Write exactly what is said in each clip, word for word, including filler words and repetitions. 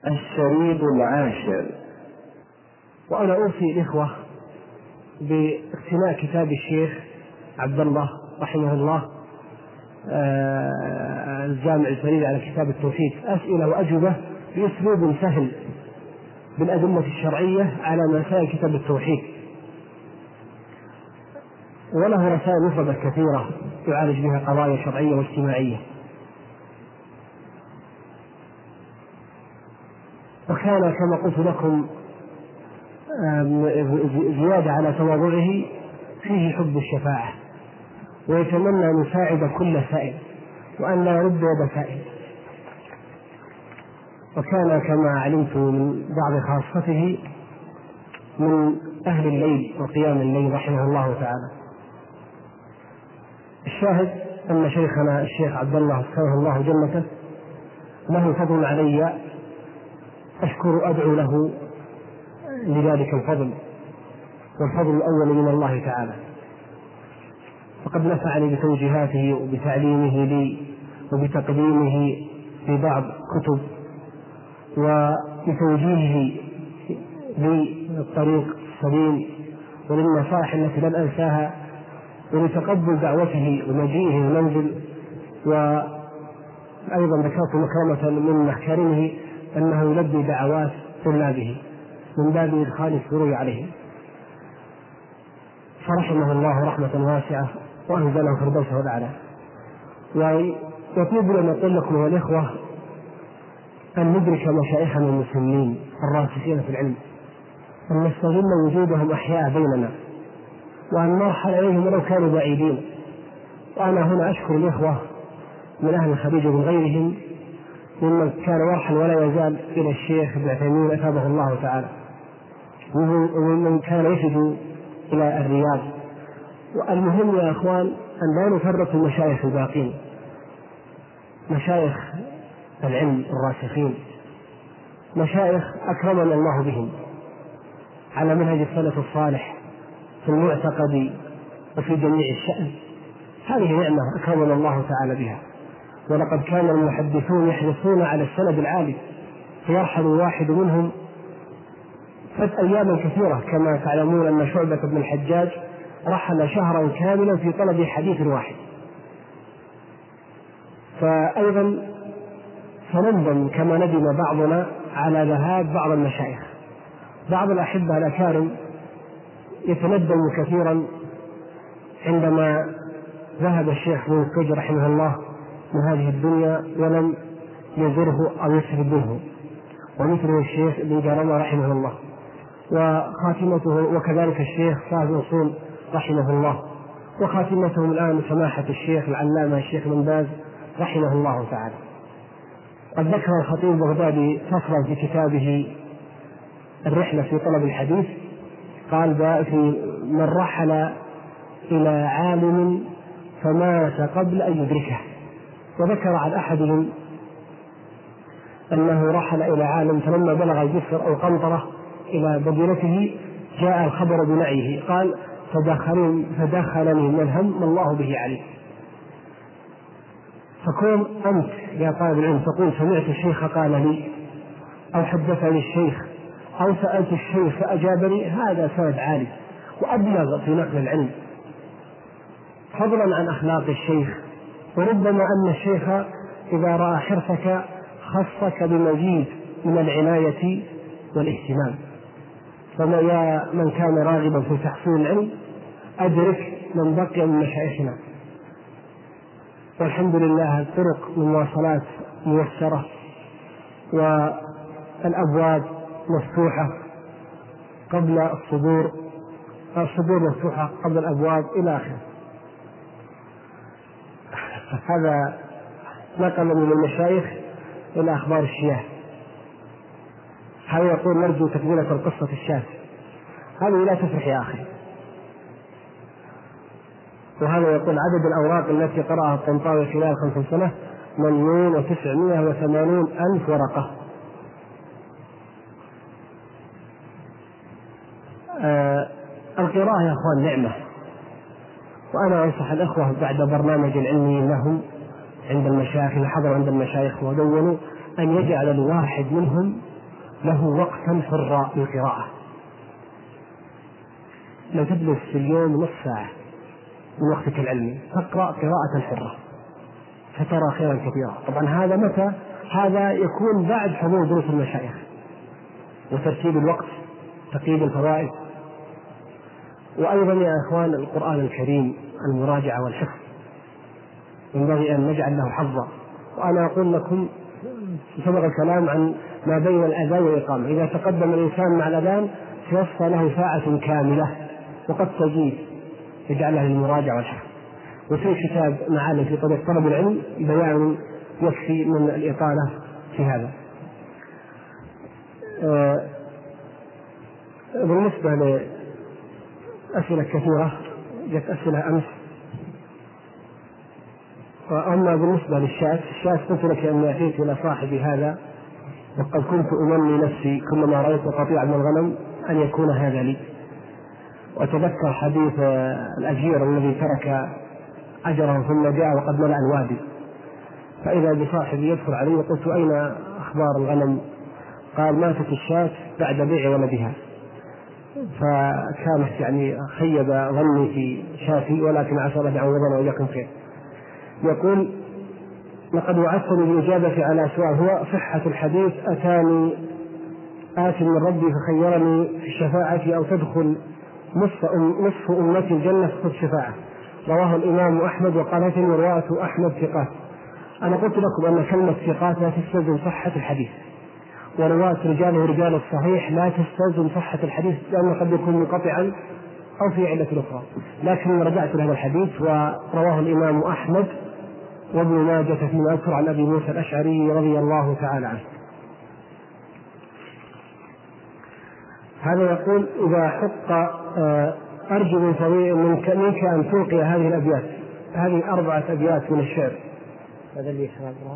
الشريط العاشر. وأنا أوصي الإخوة باقتناء كتاب الشيخ عبد الله رحمه الله الجامع الفريد على كتاب التوحيد، أسئلة وأجوبة بأسلوب سهل بالأدلة الشرعية على مسائل كتاب التوحيد، وله رسائل مفردة كثيرة يعالج بها قضايا شرعية واجتماعية. وكان كما قلت لكم زيادة على تواضعه فيه حب الشفاعة، ويتمنى أن يساعد كل سائل وأن لا يرد يد سائل. وكان كما علمت من بعض خاصته من أهل الليل وقيام الليل رحمه الله تعالى. الشاهد أن شيخنا الشيخ عبد الله سبحانه الله جنته له فضل علي، أشكر أدعو له لذلك الفضل، والفضل الأول من الله تعالى. فقد نفعني بتوجيهاته وبتعليمه لي وبتقديمه في بعض كتب وبتوجيهه للطريق السليم وللنصائح التي لن أنساها، ولتقبل دعوته ومجيئه المنزل. وأيضا ذكرت مكرمة من محكرمه أنه يلبي دعوات طلابه من باب إدخال السرور عليهم، فرحمه الله رحمة واسعة وأنزله فردوسه الأعلى. ويطلب لنا نقول لكم يا الإخوة أن ندرك مشايخنا المسلمين الراسخين في العلم، أن نستغل وجودهم أحياء بيننا، وأن نرحل إليهم ولو كانوا بعيدين. وأنا هنا أشكر الإخوة من أهل الخليج ومن غيرهم ممن كان يرحل ولا يزال إلى الشيخ ابن عثيمين أثابه الله تعالى، ومن كان يفد إلى الرياض. والمهم يا أخوان أن لا نفرط المشايخ الباقين، مشايخ العلم الراسخين، مشايخ أكرمنا الله بهم على منهج السلف الصالح في المعتقد وفي جميع الشأن. هذه نعمة أكرمنا الله تعالى بها. ولقد كان المحدثون يحرصون على السند العالي، فيرحل الواحد منهم فات أياما كثيرة، كما تعلمون أن شعبة بن الحجاج رحل شهرا كاملا في طلب حديث واحد. فأيضا فنندم كما ندم بعضنا على ذهاب بعض المشايخ. بعض الأحبة الأكارم يتندم كثيرا عندما ذهب الشيخ ابن القيم رحمه الله من هذه الدنيا ولم يزره أو يسرد منه، ومثله الشيخ ابن جرمة رحمه الله، وخاتمته وكذلك الشيخ صاحب الأصول رحمه الله، وخاتمتهم الآن سماحة الشيخ العلامة الشيخ بن باز رحمه الله تعالى. قد ذكر الخطيب البغدادي فصلا في كتابه الرحلة في طلب الحديث، قال في من رحل إلى عالم فمات قبل أن يدركه، وذكر عن أحدهم أنه رحل إلى عالم فلما بلغ الجسر أو قنطرة إلى مدينته جاء الخبر بنعيه، قال فدخلني من الهم ما الله به عليه. فكون أنت يا طالب العلم تقول سمعت الشيخ قال لي، أو حدثني الشيخ، أو سألت الشيخ فأجابني، هذا سند عالي وأبلغ في نقل العلم، فضلا عن أخلاق الشيخ. وربما أن الشيخ إذا رأى حرصك خصك بمزيد من العناية والاهتمام. فما يا من كان راغبا في تحصيل العلم أدرك من بقي من مشايخنا، والحمد لله الطرق المواصلات ميسرة والأبواب مفتوحة قبل الصدور، الصدور مفتوحة قبل الأبواب إلى آخره. هذا نقل من المشايخ إلى أخبار الشياه. هذا يقول نرجو تكملة القصة الشاذ، هذه لا تفرح يا أخي. وهذا يقول عدد الأوراق التي قرأها الطنطاوي خلال خمسين سنة مليون وتسعمائة وثمانون ألف ورقة. آه القراءة يا أخوان نعمة، وأنا أنصح الأخوة بعد برنامج العلمي لهم عند المشايخ، حضروا عند المشايخ ودونوا، أن يجعل الواحد منهم له وقتا حرا للقراءة. لو تجلس في اليوم نصف ساعة من وقتك العلمي تقرأ قراءة حرة فترى خيرا كثيرا. طبعا هذا متى؟ هذا يكون بعد حضور دروس المشايخ وترتيب الوقت، تقييد الفوائد. وأيضا يا إخوان القرآن الكريم المراجعة والحفظ ينبغي أن نجعل له حظا. وأنا أقول لكم سبق الكلام عن ما بين الأذان والإقامة، إذا تقدم الإنسان مع الأذان توفى له ساعة كاملة وقد تزيد يجعلها للمراجعة والحفظ. وفي كتاب معالم في طريق طلب العلم بيان يكفي من الإطالة في هذا. بالنسبة لأسئلة كثيرة جت أسئلة أمس. وأما بالنسبة للشاة، الشاة قلت لك أن أتيت إلى صاحبي هذا وقد كنت أمني نفسي كلما رأيت قطيع من الغنم أن يكون هذا لي. وتذكر حديث الأجير الذي ترك أجره ثم جاء وقد ملأ الوادي، فإذا بصاحبي يدخل علي وقلت أين أخبار الغنم؟ قال ماتت الشاة بعد بيع ولدها. فكانت يعني خيب ظني في شاتي، ولكن عسى الله يعوضنا وإياكم خير. يقول لقد وعدتني بالإجابة على سؤال هو صحة الحديث أتاني آت من ربي فخيرني في الشفاعة أو تدخل نصف, أم نصف أمتي الجنة في الشفاعة. رواه الإمام أحمد وقالتني رواة أحمد ثقات. أنا قلت لكم أن كلمة ثقات لا تستلزم صحة الحديث، ورواة رجاله رجال الصحيح لا تستلزم صحة الحديث، لأنه قد يكون منقطعا أو في علة أخرى. لكن رجعت لهذا الحديث ورواه الإمام أحمد وابن ماجة فيما أذكر عن أبي موسى الأشعري رضي الله تعالى عنه. هذا يقول إذا حق أرجو من طويل منك أن تلقي هذه الأبيات، هذه أربعة أبيات من الشعر. هذا اللي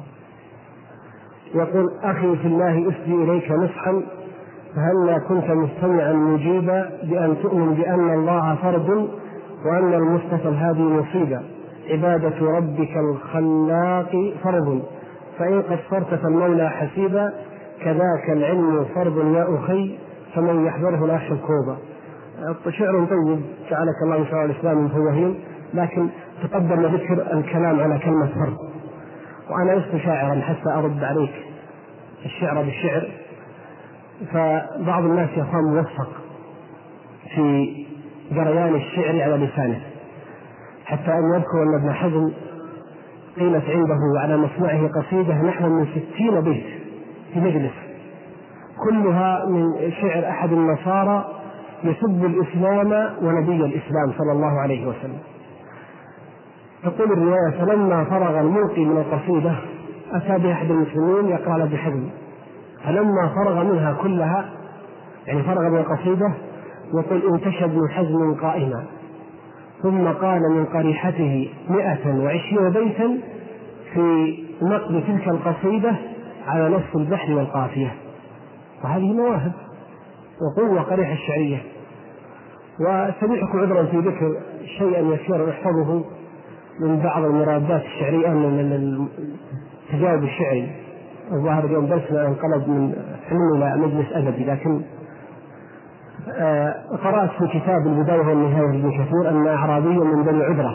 يقول أخي في الله أسدي إليك نصحا فهلا كنت مستمعا مجيبا بأن تؤمن بأن الله فرد وأن المصطفى الهادي مصيبا، عبادة ربك الخلاق فرض فإن قصرت فالمولى حسيبا، كذاك العلم فرض يا أخي فمن يحضره لا يخشى الكوبا. شعر طيب جعلك الله إن شاء الله الإسلام مفوهين، لكن تقدم ذكر الكلام على كلمة فرض. وأنا لست شاعرا حتى أرد عليك الشعر بالشعر، فبعض الناس يفهم موفق في جريان الشعر على لسانه، حتى أن يذكر أن ابن حزم قيلت عنده على مصنعه قصيدة نحو من ستين بيت في مجلس كلها من شعر أحد النصارى يسب الإسلام ونبي الإسلام صلى الله عليه وسلم. تقول الرواية فلما فرغ الملقي من القصيدة أتى بأحد المسلمين يقرأ له بحزم، فلما فرغ منها كلها يعني فرغ من القصيدة يقول انتشى ابن حزم قائما ثم قال من قريحته مئة وعشرين بيتا في نقد تلك القصيدة على نص البحر والقافية. وهذه مواهب وقوة قريحة الشعرية. وسمعكم عذرا في ذكر شيئا يسيرا احفظه من بعض المرادات الشعرية من التجاوب الشعري. الظاهر اليوم درسنا انقلب من حلم إلى مجلس أدبي، لكن آه قرأت في كتاب البداية والنهاية لابن كثير أن أعرابيا من بني عذرة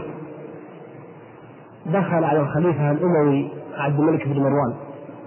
دخل على الخليفة الأموي عبد الملك بن مروان،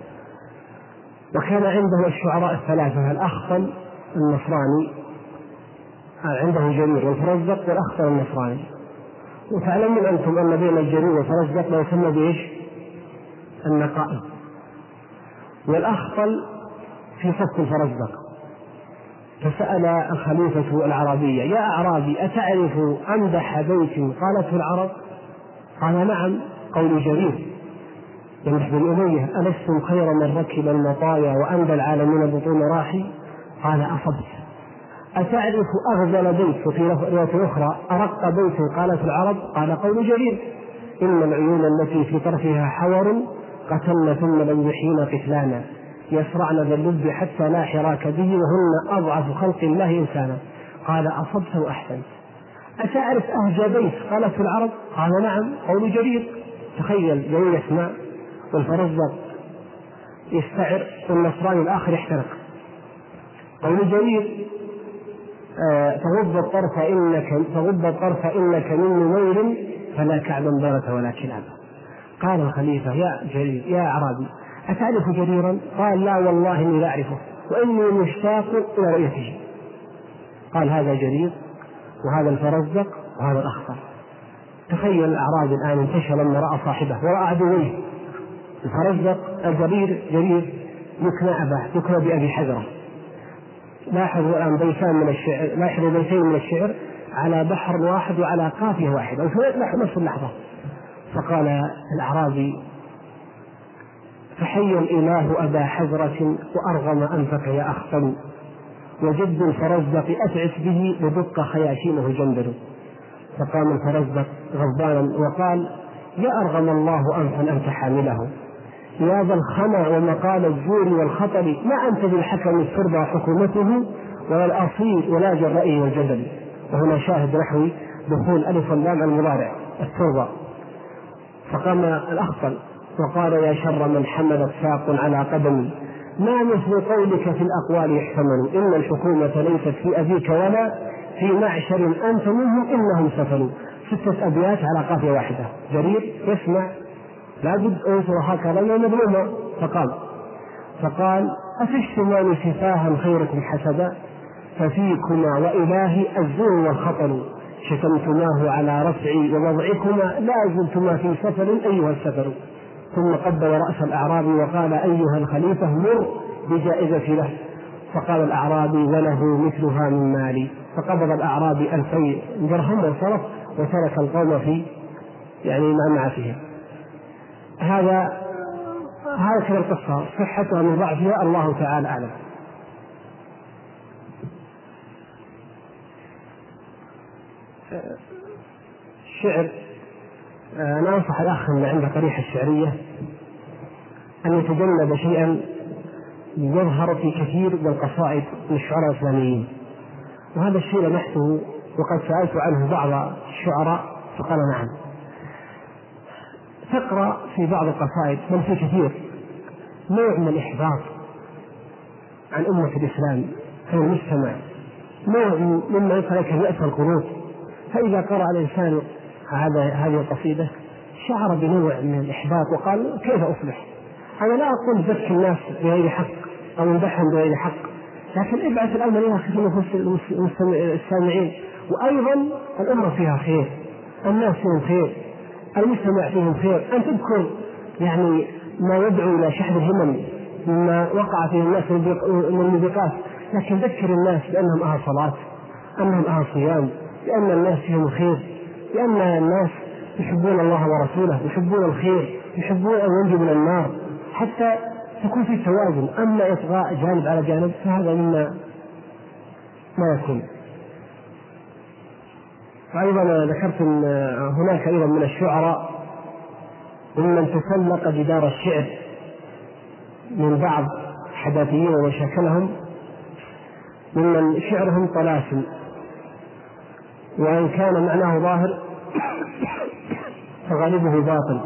وكان عنده الشعراء الثلاثة الأخطل النصراني عنده جرير والفرزدق والأخطل النصراني. وتعلمون أنتم أن بين الجرير والفرزدق ما يسمى بإيش؟ النقائب. والأخطل في صف الفرزدق. فسأل الخليفة العربية يا أعرابي أتعرف أمدح بيت قالته العرب؟ قال نعم قول جرير يمدح بن أمية ألستم خير من ركب المطايا وأندى العالمين بطون راحي؟ قال أصبت. أتعرف أغزل بيت وفي رواية أخرى أرق بيت قالت العرب؟ قال قول جرير إن العيون التي في طرفها حور قتلن ثم لم يحين قتلانا يسرعن ذا اللب حتى لا حراك به وهن أضعف خلق الله إنسانا. قال أصبت وأحسنت. أتعرف أهجى بيت قالت العرب؟ قال نعم قول جرير. تخيل جرير يسمع والفرزدق يستعر والنصراني الآخر يحترق. قول جرير آه تغض الطرف إنك تغض الطرف إنك من نمير فلا كعبا ضرت ولا كلابا. قال الخليفة يا جرير يا أعرابي أتعرف جريرا؟ قال لا والله إني لا أعرفه وإني مشتاق إلى رؤيته. قال هذا جرير وهذا الفرزدق وهذا الأخطر. تخيل الأعرابي الآن انتشر لما رأى صاحبه ورأى عدويه. الفرزدق الجرير جرير يكنى أباه يكنى بأبي حجرة. لاحظوا الآن بيتان من الشعر لاحظوا بيتين من الشعر على بحر واحد وعلى قافية واحدة وفي نفس اللحظة. فقال الأعرابي فحي الإله أبا حجرة وأرغم أنفك يا أخطل وجد الفرزدق أتعس به بدق خياشيمه جندل. فقام الفرزدق غضبانا وقال يا أرغم الله أنفا أنت حامله يا ذا الخنا ومقال الزور والخطر ما أنت بالحكم الترضى حكومته ولا الأصيل ولا جرائه والجدل. وهنا شاهد نحوي دخول ألف اللام المضارع الترضى. فقام الأخطل وقال يا شر من حملت ساق على قدمي ما مثل قولك في الأقوال يحتمل إن الحكومة ليست في أبيك ولا في معشر أنت منهم إنهم سفلوا. ستة أبيات على قافية واحدة. جرير يسمع لابد أنصر هكذا مظلومة. فقال فقال أتشتمان سفاها خيركم حسدا ففيكما وإلهي الزور والخطر شتمتماه على رفعي ووضعكما لا زلتما في سفر أيها السفر. ثم قبل رأس الأعرابي وقال أيها الخليفة مر بجائزة له. فقال الأعرابي وله مثلها من مالي. فقبض الأعرابي ألفي درهم وصرف وترك القوم في يعني مع معافهم. هذا هذا القصة صحتها من ضعفها الله تعالى أعلم. الشعر أنا أنصح الأخ اللي عنده قريحة الشعرية أن يتجنب شيئا يظهر في كثير من القصائد من الشعراء الإسلاميين، وهذا الشيء لمحته وقد سألت عنه بعض الشعراء فقال نعم. تقرأ في بعض القصائد بل في كثير نوع من الإحباط عن أمة الإسلام عن المجتمع، نوع مما يقال لك يأس القلوب. فإذا قرأ الإنسان هذا هذه القصيدة شعر بنوع من الإحباط وقال كيف أصلح؟ أنا لا أقول ذكي الناس بغير حق أو امدحهم بغير حق، لكن ابعث الأمر إلى خير نفوس السامعين. وأيضا الأمة فيها خير، الناس فيهم خير، المجتمع فيهم خير. أن تذكر يعني ما يدعو إلى شحذ الهمم مما وقع فيه الناس من الموبقات، لكن ذكر الناس بأنهم أهل صلاة، أنهم أهل صيام، لأن الناس فيهم خير، لأن الناس يحبون الله ورسوله، يحبون الخير، يحبون أن ينجوا من النار، حتى تكون في توازن. أما إطغاء جانب على جانب فهذا مما ما يكون. وأيضا ذكرت أن هناك أيضا من الشعراء ممن تسلق جدار الشعر من بعض حداثيين ومشاكلهم، ممن شعرهم طلاسم وإن كان معناه ظاهر فغالبه باطل.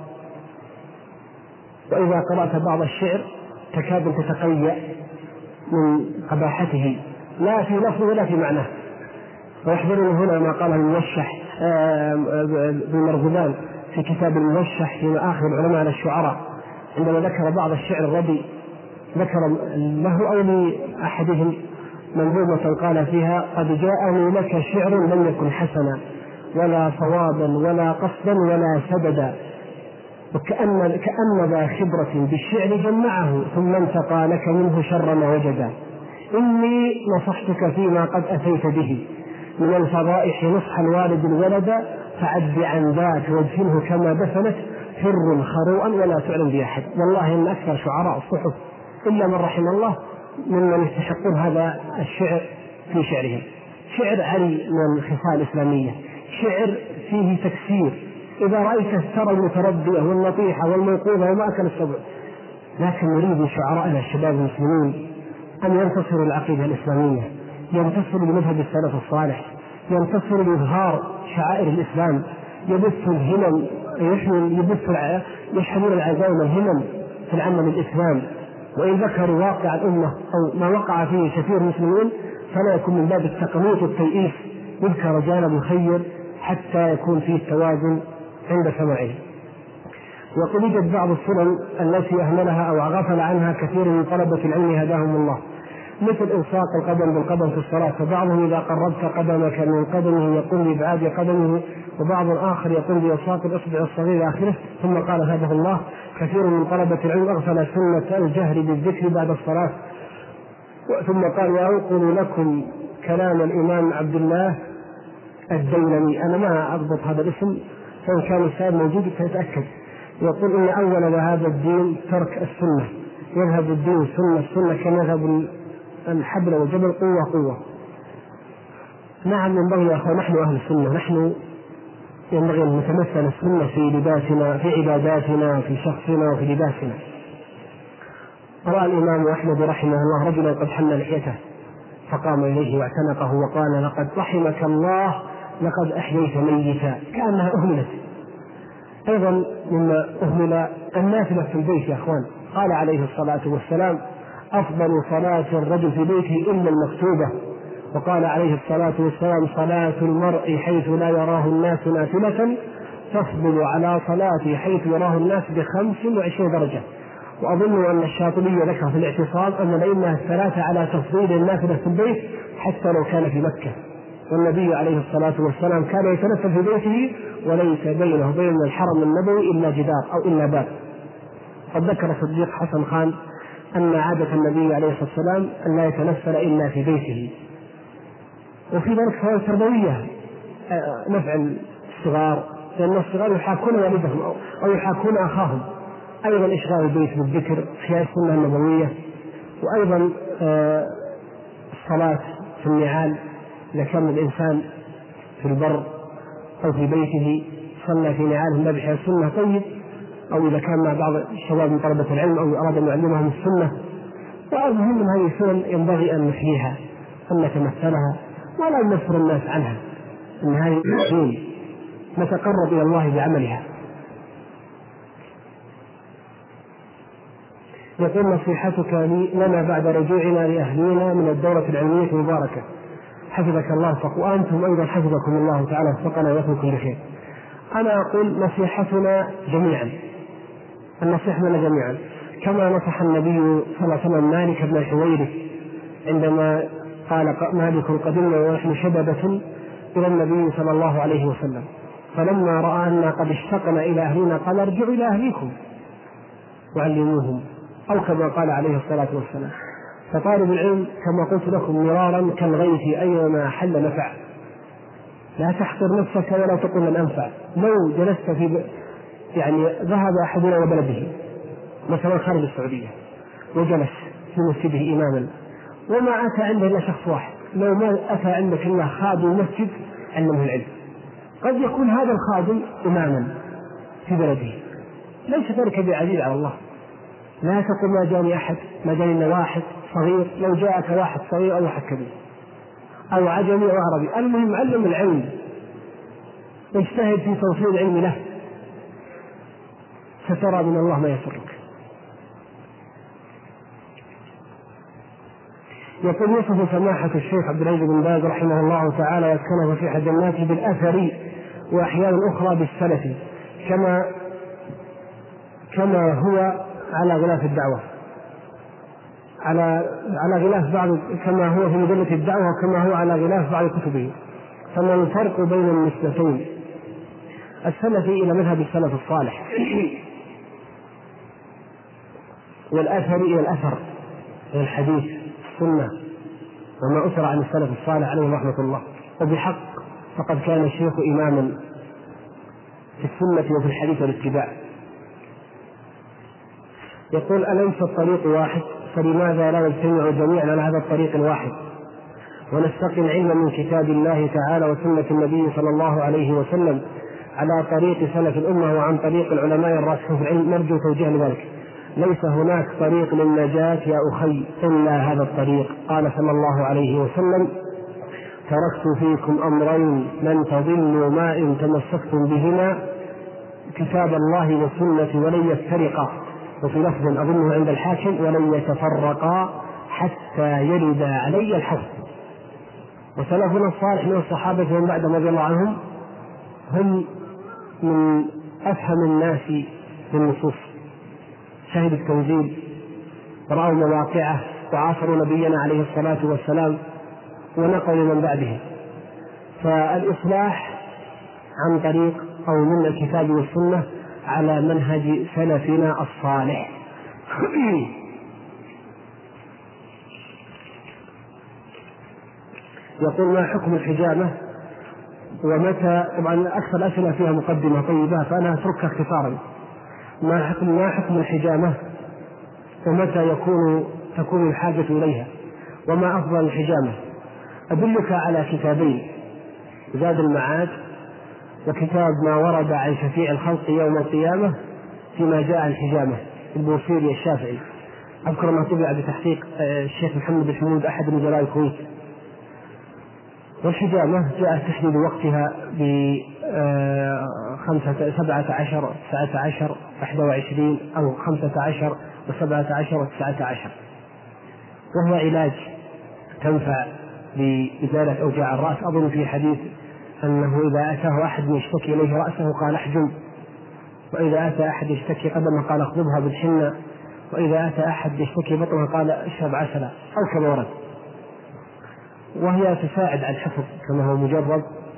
وإذا قرأت بعض الشعر تكاد تتقيأ من قباحته لا في لفظه ولا في معناه. ويحضرني هنا ما قاله الموشح بالمرغبان في كتاب الموشح في مآخذ العلماء على الشعراء، عندما ذكر بعض الشعر الردي ذكر له أو لأحدهم منظومة قال فيها قد جاءني لك شعر لم يكن حسنا ولا صوابا ولا قصدا ولا سددا وكأن كأن ذا خبرة بالشعر جمعه ثم انتقى لك منه شر ما وجدا. إني نصحتك فيما قد أتيت به من الفضائح نصح الوالد الولد فعد عن ذاك وادفنه كما دفنت فر خروءا ولا تعلم بأحد. والله إن أكثر شعراء الصحف إلا من رحم الله ممن يستحقون هذا الشعر في شعرهم. شعر عري من الخصال الإسلامية، شعر فيه تكسير. إذا رأيت الثرى المتردية والنطيحة والموقوذة وما أكل السبع. لكن نريد من شعرائنا الشباب المسلمين أن ينتصروا العقيدة الإسلامية، ينتصروا بمذهب السلف الصالح، ينتصروا بإظهار شعائر الإسلام، يبث الهمم يبث يشحنون العزائم الهمم في العمل الإسلام، وإن ذكروا واقع الأمة أو ما وقع فيه كثير من المسلمين فلا يكون من باب التقنيط والتيئيس يذكر جانب خير حتى يكون فيه التوازن عند سماعه. وقد يوجد بعض السنن التي أهملها أو غفل عنها كثير من طلبة العلم هداهم الله، مثل إلصاق القدم بالقدم في الصلاة، فبعضهم إذا قربت قدمك من قدمه يقول بإبعاد قدمه، وبعض آخر يقول بإلصاق الإصبع الصغير آخره. ثم قال هداه الله كثير من طلبة العلم أغفل سنة الجهر بالذكر بعد الصلاة. ثم قال وأنقل لكم كلام الإمام عبد الله الديلمي، أنا ما أضبط هذا الاسم فإن كان السائل موجود فيتأكد، يقول إن أول هذا الدين ترك السنة، يذهب الدين سنة السنة كما يذهب الحبل والجبل قوة قوة. نعم ينبغي يا أخوة، نحن أهل السنة، نحن ينبغي أن نتمثل السنة في لباسنا، في عباداتنا، في شخصنا وفي لباسنا. رأى الإمام أحمد رحمه الله رجلا قد حل لحيته فقام إليه واعتنقه وقال لقد رحمك الله لقد أحييت ميتا، كأنها أهملت. أيضا مما أهمل النافلة في البيت يا أخوان، قال عليه الصلاة والسلام أفضل صلاة الرجل في بيته إلا المكتوبة، وقال عليه الصلاة والسلام صلاة المرء حيث لا يراه الناس نافلة تفضل على صلاة حيث يراه الناس بخمس وعشرين درجة. وأظن أن الشاطبي ذكر في الاعتصام أن الأئمة الثلاثة على تفضيل النافلة في البيت حتى لو كان في مكة، والنبي عليه الصلاة والسلام كان يتنفل في بيته وليس بينه وبين الحرم النبوي إلا جدار أو إلا باب. قد ذكر صديق حسن خان أن عادة النبي عليه الصلاة والسلام أن لا يتنفل إلا في بيته. وفي ذلك فوائد تربوية، نفع الصغار، لأن الصغار يحاكون والدهم أو يحاكون أخاهم. أيضا إشغال البيت بالذكر في السنة النبوية، وأيضا الصلاة في النعال إذا كان الإنسان في البر أو في بيته صلى في نعاله من باب السنة طيب، أو إذا كان مع بعض الشباب من طلبة العلم أو أراد أن يعلمهم السنة. والمهم من هذه السنن ينبغي أن نحييها، أن نتمثلها ولا ننفر الناس عنها، أن هذه الدين نتقرب إلى الله بعملها. يقول نصيحتك لي لنا بعد رجوعنا لأهلنا من الدورة العلمية المباركة، حفظك الله وأنتم أيضا حفظكم الله تعالى وفقنا ويكون بخير. أنا أقول نصيحتنا جميعا، النصيحة لنا جميعا، كما نصح النبي صلى الله عليه وسلم مالك بن حويرث عندما قال مالك قدمنا ونحن شبابة إلى النبي صلى الله عليه وسلم، فلما رأى أن قد اشتقنا إلى أهلنا قال ارجعوا إلى أهليكم وعلموهم، أو كما قال عليه الصلاة والسلام. فطالب العلم كما قلت لكم مرارا كالغيث أينما حل نفع، لا تحقر نفسك ولا تقل من أنفع. لو جلست في يعني ذهب أحدنا وبلده مثلا خارج السعودية وجلس في مسجده إماما وما أتى عنده إلا شخص واحد، لو ما أتى عندك إلا خادم المسجد علمه العلم، قد يكون هذا الخادم إماما في بلده، ليس ذلك بعزيز على الله. لا تقل ما جاني أحد، ما جاني إلا واحد صغير، لو جاءك واحد صغير أو واحد كبير أو عجمي أو عربي، المهم علم العلم واجتهد في توصيل العلم له، سترى من الله ما يسرك. يقول يوصف سماحة الشيخ عبد العزيز بن باز رحمه الله تعالى ويسكنه في جناته بالأثر وأحيانا أخرى بالسلف، كما كما هو على غلاف الدعوة، على على غلاف بعض، كما هو في مجلة الدعوة وكما هو على غلاف بعض كتبه. فما الفرق بين النسبتين، السلفي إلى مذهب السلف الصالح والأثر إلى الأثر إلى الحديث السنة وما أثر عن السلف الصالح عليه رحمة الله. وبحق فقد كان الشيخ إماما في السنة وفي الحديث والاتباع. يقول أليس الطريق واحد، فلماذا لا نجتمع جميعا على هذا الطريق الواحد ونستقي العلم من كتاب الله تعالى وسنة النبي صلى الله عليه وسلم على طريق سلف الأمة وعن طريق العلماء الراسخين في العلم؟ نرجو توجيه لذلك. ليس هناك طريق للنجاة يا أخي إلا هذا الطريق. قال صلى الله عليه وسلم تركت فيكم أمرين لن تضلوا ما إن تمسكتم بهما، كتاب الله وسنة ولن يفترقا، وفي لفظ أظنه عند الحاكم ولن يتفرقا حتى يرد علي الحوض. وسلفنا الصالح من الصحابة ومن بعدهم رضي الله عنهم هم من أفهم الناس بالنصوص، شهدوا التنزيل ورأوا مواقعه وعاصروا نبينا عليه الصلاة والسلام ونقلوا من بعده. فالإصلاح عن طريق أو من الكتاب والسنة على منهج سلفنا الصالح. يقول ما حكم الحجامة ومتى؟ طبعا أكثر الأسئلة فيها مقدمة طيبة فأنا أتركها اختصارا. ما حكم ما حكم الحجامة ومتى يكون تكون الحاجة إليها وما أفضل الحجامة؟ أدلك على كتابين: زاد المعاد وكتاب ما ورد عن شفيع الخلق يوم القيامة فيما جاء عن الحجامة البوصيري الشافعي، أذكر ما طبع بتحقيق الشيخ محمد الحمود أحد نزلاء الكويت. والحجامة جاء تحديد وقتها ب سبعة عشر تسعة عشر واحد وعشرين أو خمسة عشر وسبعة عشر وتسعة عشر، وهو علاج تنفع بإزالة أوجاع الرأس. أظن في حديث أنه إذا أتاه أحد يشتكي إليه رأسه قال احجم، وإذا أتى أحد يشتكي قدمه قال اخضبها بالحنة، وإذا أتى أحد يشتكي بطنه قال اشرب عسلا أو كما ورد. وهي تساعد على الحفظ كما هو مجرد،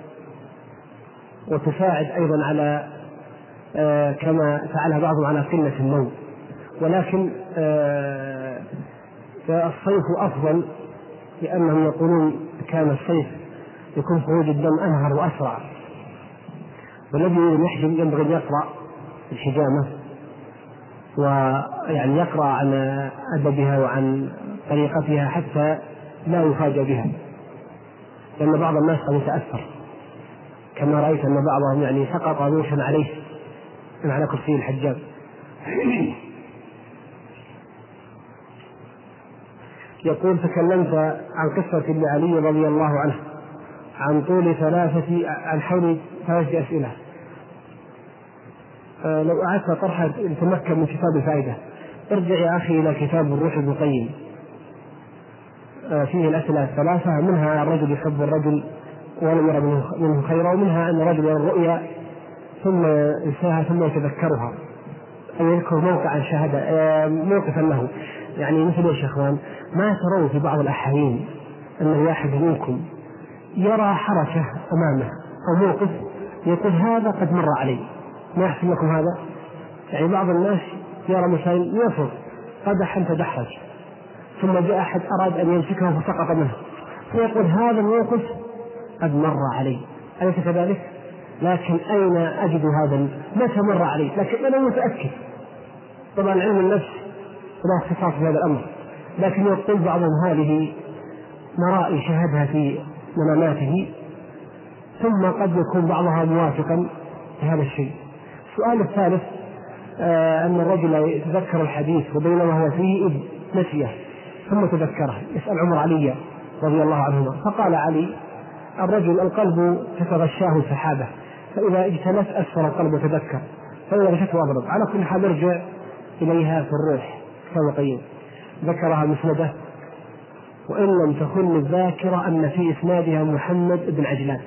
وتساعد أيضا على آه كما فعلها بعضهم على قلة النوم. ولكن آه الصيف أفضل، لأنهم يقولون كان الصيف يكون خروج الدم أنهر وأسرع، والذي يحجم ينبغي أن يقرأ الحجامة ويعني يقرأ عن أدبها وعن طريقتها حتى لا يفاجأ بها، لأن بعض الناس قد يتأثر كما رأيت أن بعضهم يعني سقط روشا عليه من على كرسي الحجام. يقول تكلمت عن قصة لعلي رضي الله عنه عن طول ثلاثة عن حول ثلاثة أسئلة. أه لو أعدت طرحة تمكن من كتاب الفائدة. ارجع يا أخي إلى كتاب الروح ابن القيم، أه فيه الأسئلة الثلاثة، منها الرجل يحب الرجل ولم يرى منه خيرا، ومنها أن الرجل يرى الرؤيا ثم ينساها ثم يتذكرها أو يذكر موقعا شاهد أه موقفا له. يعني مثل يا شيخوان ما تروا في بعض الأحيان أن الواحد منكم يرى حركة أمامه أو موقف يقول هذا قد مر علي، ما يحسن لكم هذا؟ يعني بعض الناس يرى مثلا يفرض قدحا تدحرج ثم جاء أحد أراد أن يمسكه فسقط منه فيقول هذا الموقف قد مر علي، أليس كذلك؟ لكن أين أجد هذا؟ متى مر علي؟ لكن أنا متأكد. طبعا علم النفس لا اختصاص في هذا الأمر، لكن يقول بعضهم هذه مرائي شاهدها في مناماته ثم قد يكون بعضها موافقا في هذا الشيء. السؤال الثالث آه أن الرجل يتذكر الحديث وبينما هو فيه إذ نسيه ثم تذكره. يسأل عمر علي رضي الله عنهما فقال علي الرجل القلب تتغشاه سحابة، فإذا اجتنت أسفل القلب تذكر، فإذا غشته أضرب. على كل حال نرجع إليها في الروح كما قيم ذكرها مسندة، وإن لم تكن الذاكرة أن في إسنادها محمد بن عجلان،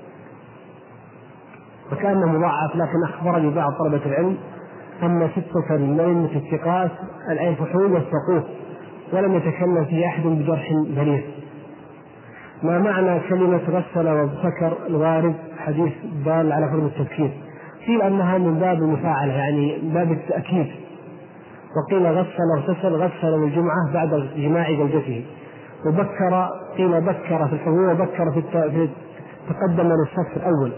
وكأنه مضاعف، لكن أخبرني بعض طلبة العلم أن ستة من الثقات العين فحول والثقوف ولم يتكلم فيه أحد بجرح بليغ. ما معنى كلمة غسل وابتكر الوارد حديث دال على فرض التذكير؟ قيل أنها من باب المفاعلة يعني باب التأكيد، وقيل غسل اغتسل غسل الجمعة بعد جماع زوجته، وبكر قيل بكر في الحضور وبكر في تقدم للصف الأول.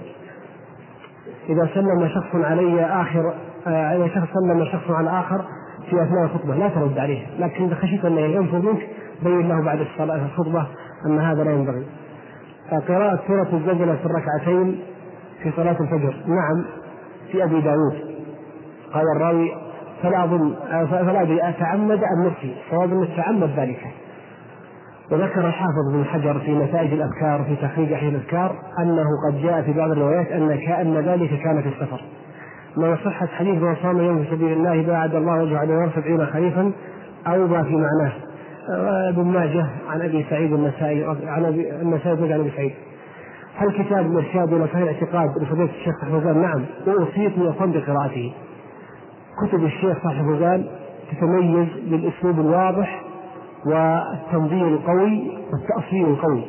إذا سلم شخص علي آخر إذا شخص سلم شخص على آخر في أثناء الخطبة لا ترد عليه، لكن إذا خشيت أنه ينفذ منك بين له بعد الصلاة الخطبة أن هذا لا ينبغي. قراءة سورة الزلزلة في الركعتين في صلاة الفجر نعم في أبي داود. قال الراوي فلا أظن فلا أدري أتعمد أم نسي، صواب أن تعمد ذلك. وذكر الحافظ بن حجر في نتائج الأذكار في تخريج أحيان الأذكار أنه قد جاء في بعض الروايات أن كأن ذلك كان في السفر، ما صحة حديث من صام يوم في سبيل الله باعد الله وجهه عن النار سبعين خريفا أو ما في معناه. ابن ماجه عن أبي سعيد النسائي عن أبي النسائي عن أبي سعيد. هل كتاب الإرشاد إلى صحيح الاعتقاد لفضيلة الشيخ صاحب فوزان؟ نعم، وأوصيت وقمت بقراءته. كتب الشيخ صاحب فوزان تتميز بالأسلوب الواضح والتنظيم القوي والتأصيل القوي.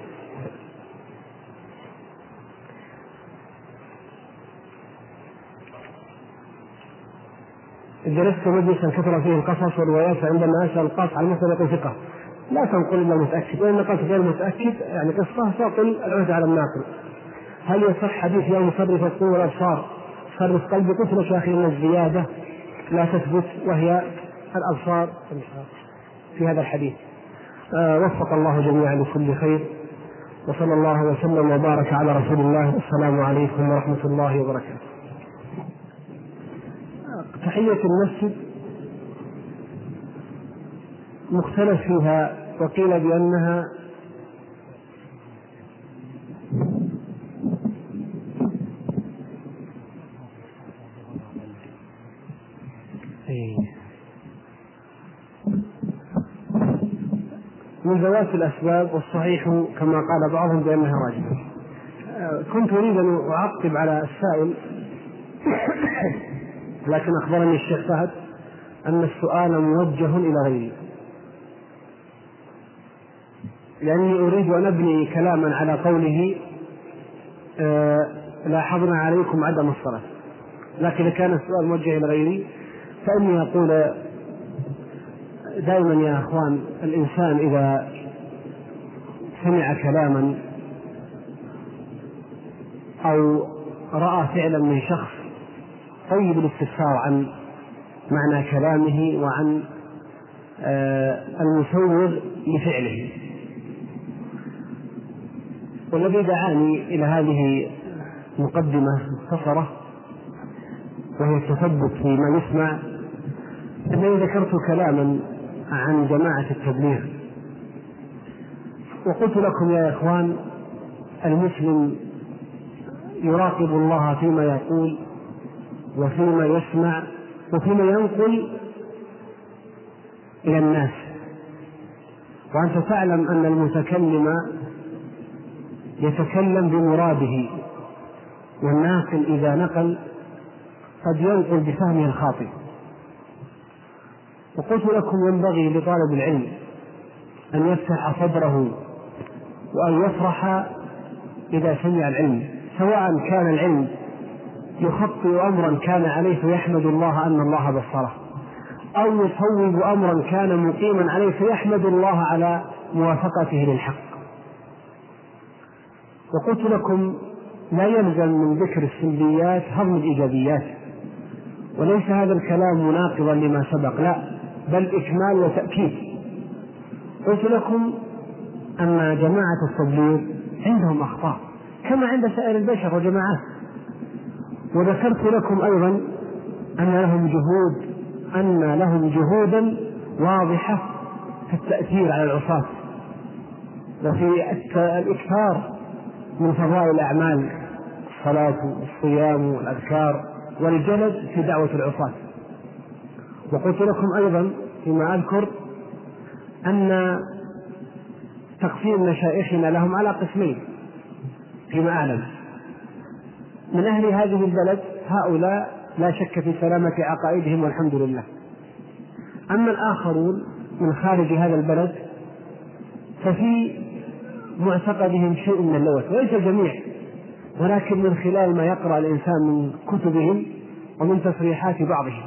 درست مجلسا كثر فيه القصص والروايات، فعندما أسأل القاص عن مسألة يقول ثقة، لا تنقل إلا متأكد، وإن نقلت غير متأكد يعني قصة فاقل العهد على الناقل. هل يصح حديث يوم صرف القلوب والأبصار صرف قلبي؟ قلت لك يا أخي أن الزيادة لا تثبت، وهي الأبصار في هذا الحديث. آه وفق الله جميعا لكل خير، وصلى الله وسلم وبارك على رسول الله. السلام عليكم ورحمة الله وبركاته. تحية المسجد مختلف فيها، وقيل بأنها من ذوات الأسباب، والصحيح كما قال بعضهم بأنها واجبة. كنت أريد أن أعقب على السائل لكن أخبرني الشيخ فهد أن السؤال موجه إلى غيري، لأني أريد أن أبني كلاما على قوله آه لاحظنا عليكم عدم الصلاة، لكن إذا كان السؤال موجه إلى غيري فإني أقول دائما يا أخوان، الإنسان إذا سمع كلاما أو رأى فعلا من شخص طيب الاستفسار عن معنى كلامه وعن آه المسوغ لفعله. والذي دعاني إلى هذه مقدمة مختصرة وهي التثبت فيما يسمع، أنني ذكرت كلاما عن جماعة التبليغ، وقلت لكم يا إخوان المسلم يراقب الله فيما يقول وفيما يسمع وفيما ينقل إلى الناس، وأنت تعلم أن المتكلم يتكلم بمراده، والناقل إذا نقل قد ينقل بفهمه الخاطئ. وقلت لكم ينبغي لطالب العلم أن يفتح صدره وأن يفرح إذا سمع العلم، سواء كان العلم يخطئ أمرا كان عليه فيحمد الله أن الله بصره، أو يصوب أمرا كان مقيما عليه فيحمد الله على موافقته للحق. وقلت لكم لا يلزم من ذكر السلبيات هضم الإيجابيات، وليس هذا الكلام مناقضا لما سبق، لا، بل إكمال وتأكيد. قلت لكم أن جماعة التبليغ عندهم أخطاء كما عند سائر البشر وجماعات، وذكرت لكم أيضا أن لهم جهود أن لهم جهودا واضحة في التأثير على العصاة وفي الإكثار من فضائل الأعمال، الصلاة والصيام والأذكار والجلد في دعوة العصاة. وقلت لكم أيضا فيما أذكر أن تقسيم مشايخنا لهم على قسمين فيما أعلم، من أهل هذه البلد هؤلاء لا شك في سلامة عقائدهم والحمد لله، أما الآخرون من خارج هذا البلد ففي معتقدهم شيء من اللوث، وليس الجميع، ولكن من خلال ما يقرأ الإنسان من كتبهم ومن تصريحات بعضهم.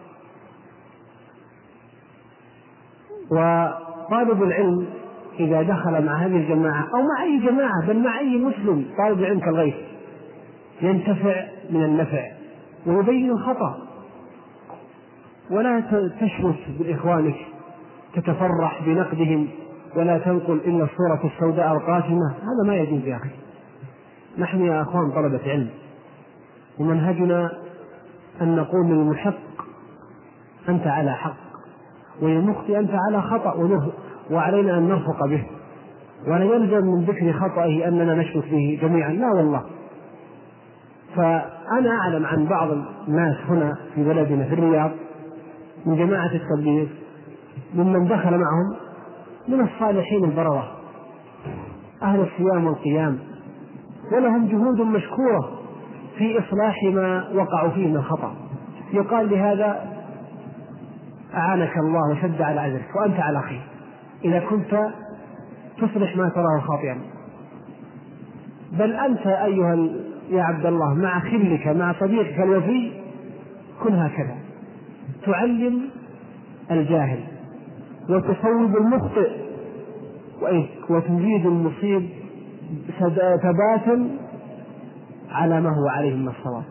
وطالب العلم إذا دخل مع هذه الجماعة أو مع أي جماعة بل مع أي مسلم، طالب العلم كالغيث ينتفع من النفع ويبين الخطأ، ولا تشمت بإخوانك تتفرح بنقدهم ولا تنقل إلا الصورة السوداء القاتمة، هذا ما يجوز يا أخي. نحن يا أخوان طلبة علم، ومنهجنا أن نقول للمحق أنت على حق، وللمخطئ أنت على خطأ، وعلينا أن نرفق به، ولا يلزم من ذكر خطئه أننا نشمت به جميعا، لا والله، فأنا أعلم عن بعض الناس هنا في بلدنا في الرياض من جماعة التبليغ ممن دخل معهم من الصالحين البررة أهل الصيام والقيام، ولهم جهود مشكورة في إصلاح ما وقعوا فيه من الخطأ. يقال لهذا أعانك الله وشد على أجرك وأنت على خير إذا كنت تصلح ما تراه خاطئا. بل أنت أيها يا عبد الله مع خلك مع صديقك الوفي كن هكذا، تعلم الجاهل وتصوب المخطئ وتزيد المصيب ثباتا على ما هو عليه من الصواب.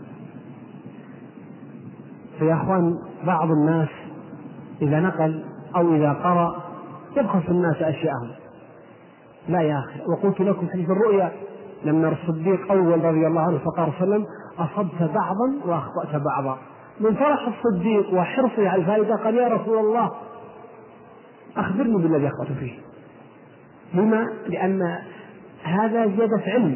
فيا أخوان بعض الناس إذا نقل أو إذا قرأ يبخس الناس أشياءهم. لا يا أخي، وقلت لكم حديث الرؤيا لما الصديق أول رضي الله عنه فقال صلى الله عليه وسلم أصبت بعضا وأخطأت بعضا. من فرح الصديق وحرصه على الفائدة قال يا رسول الله أخبرني بالذي أخطأت فيه. لما؟ لأن هذا زيادة علم،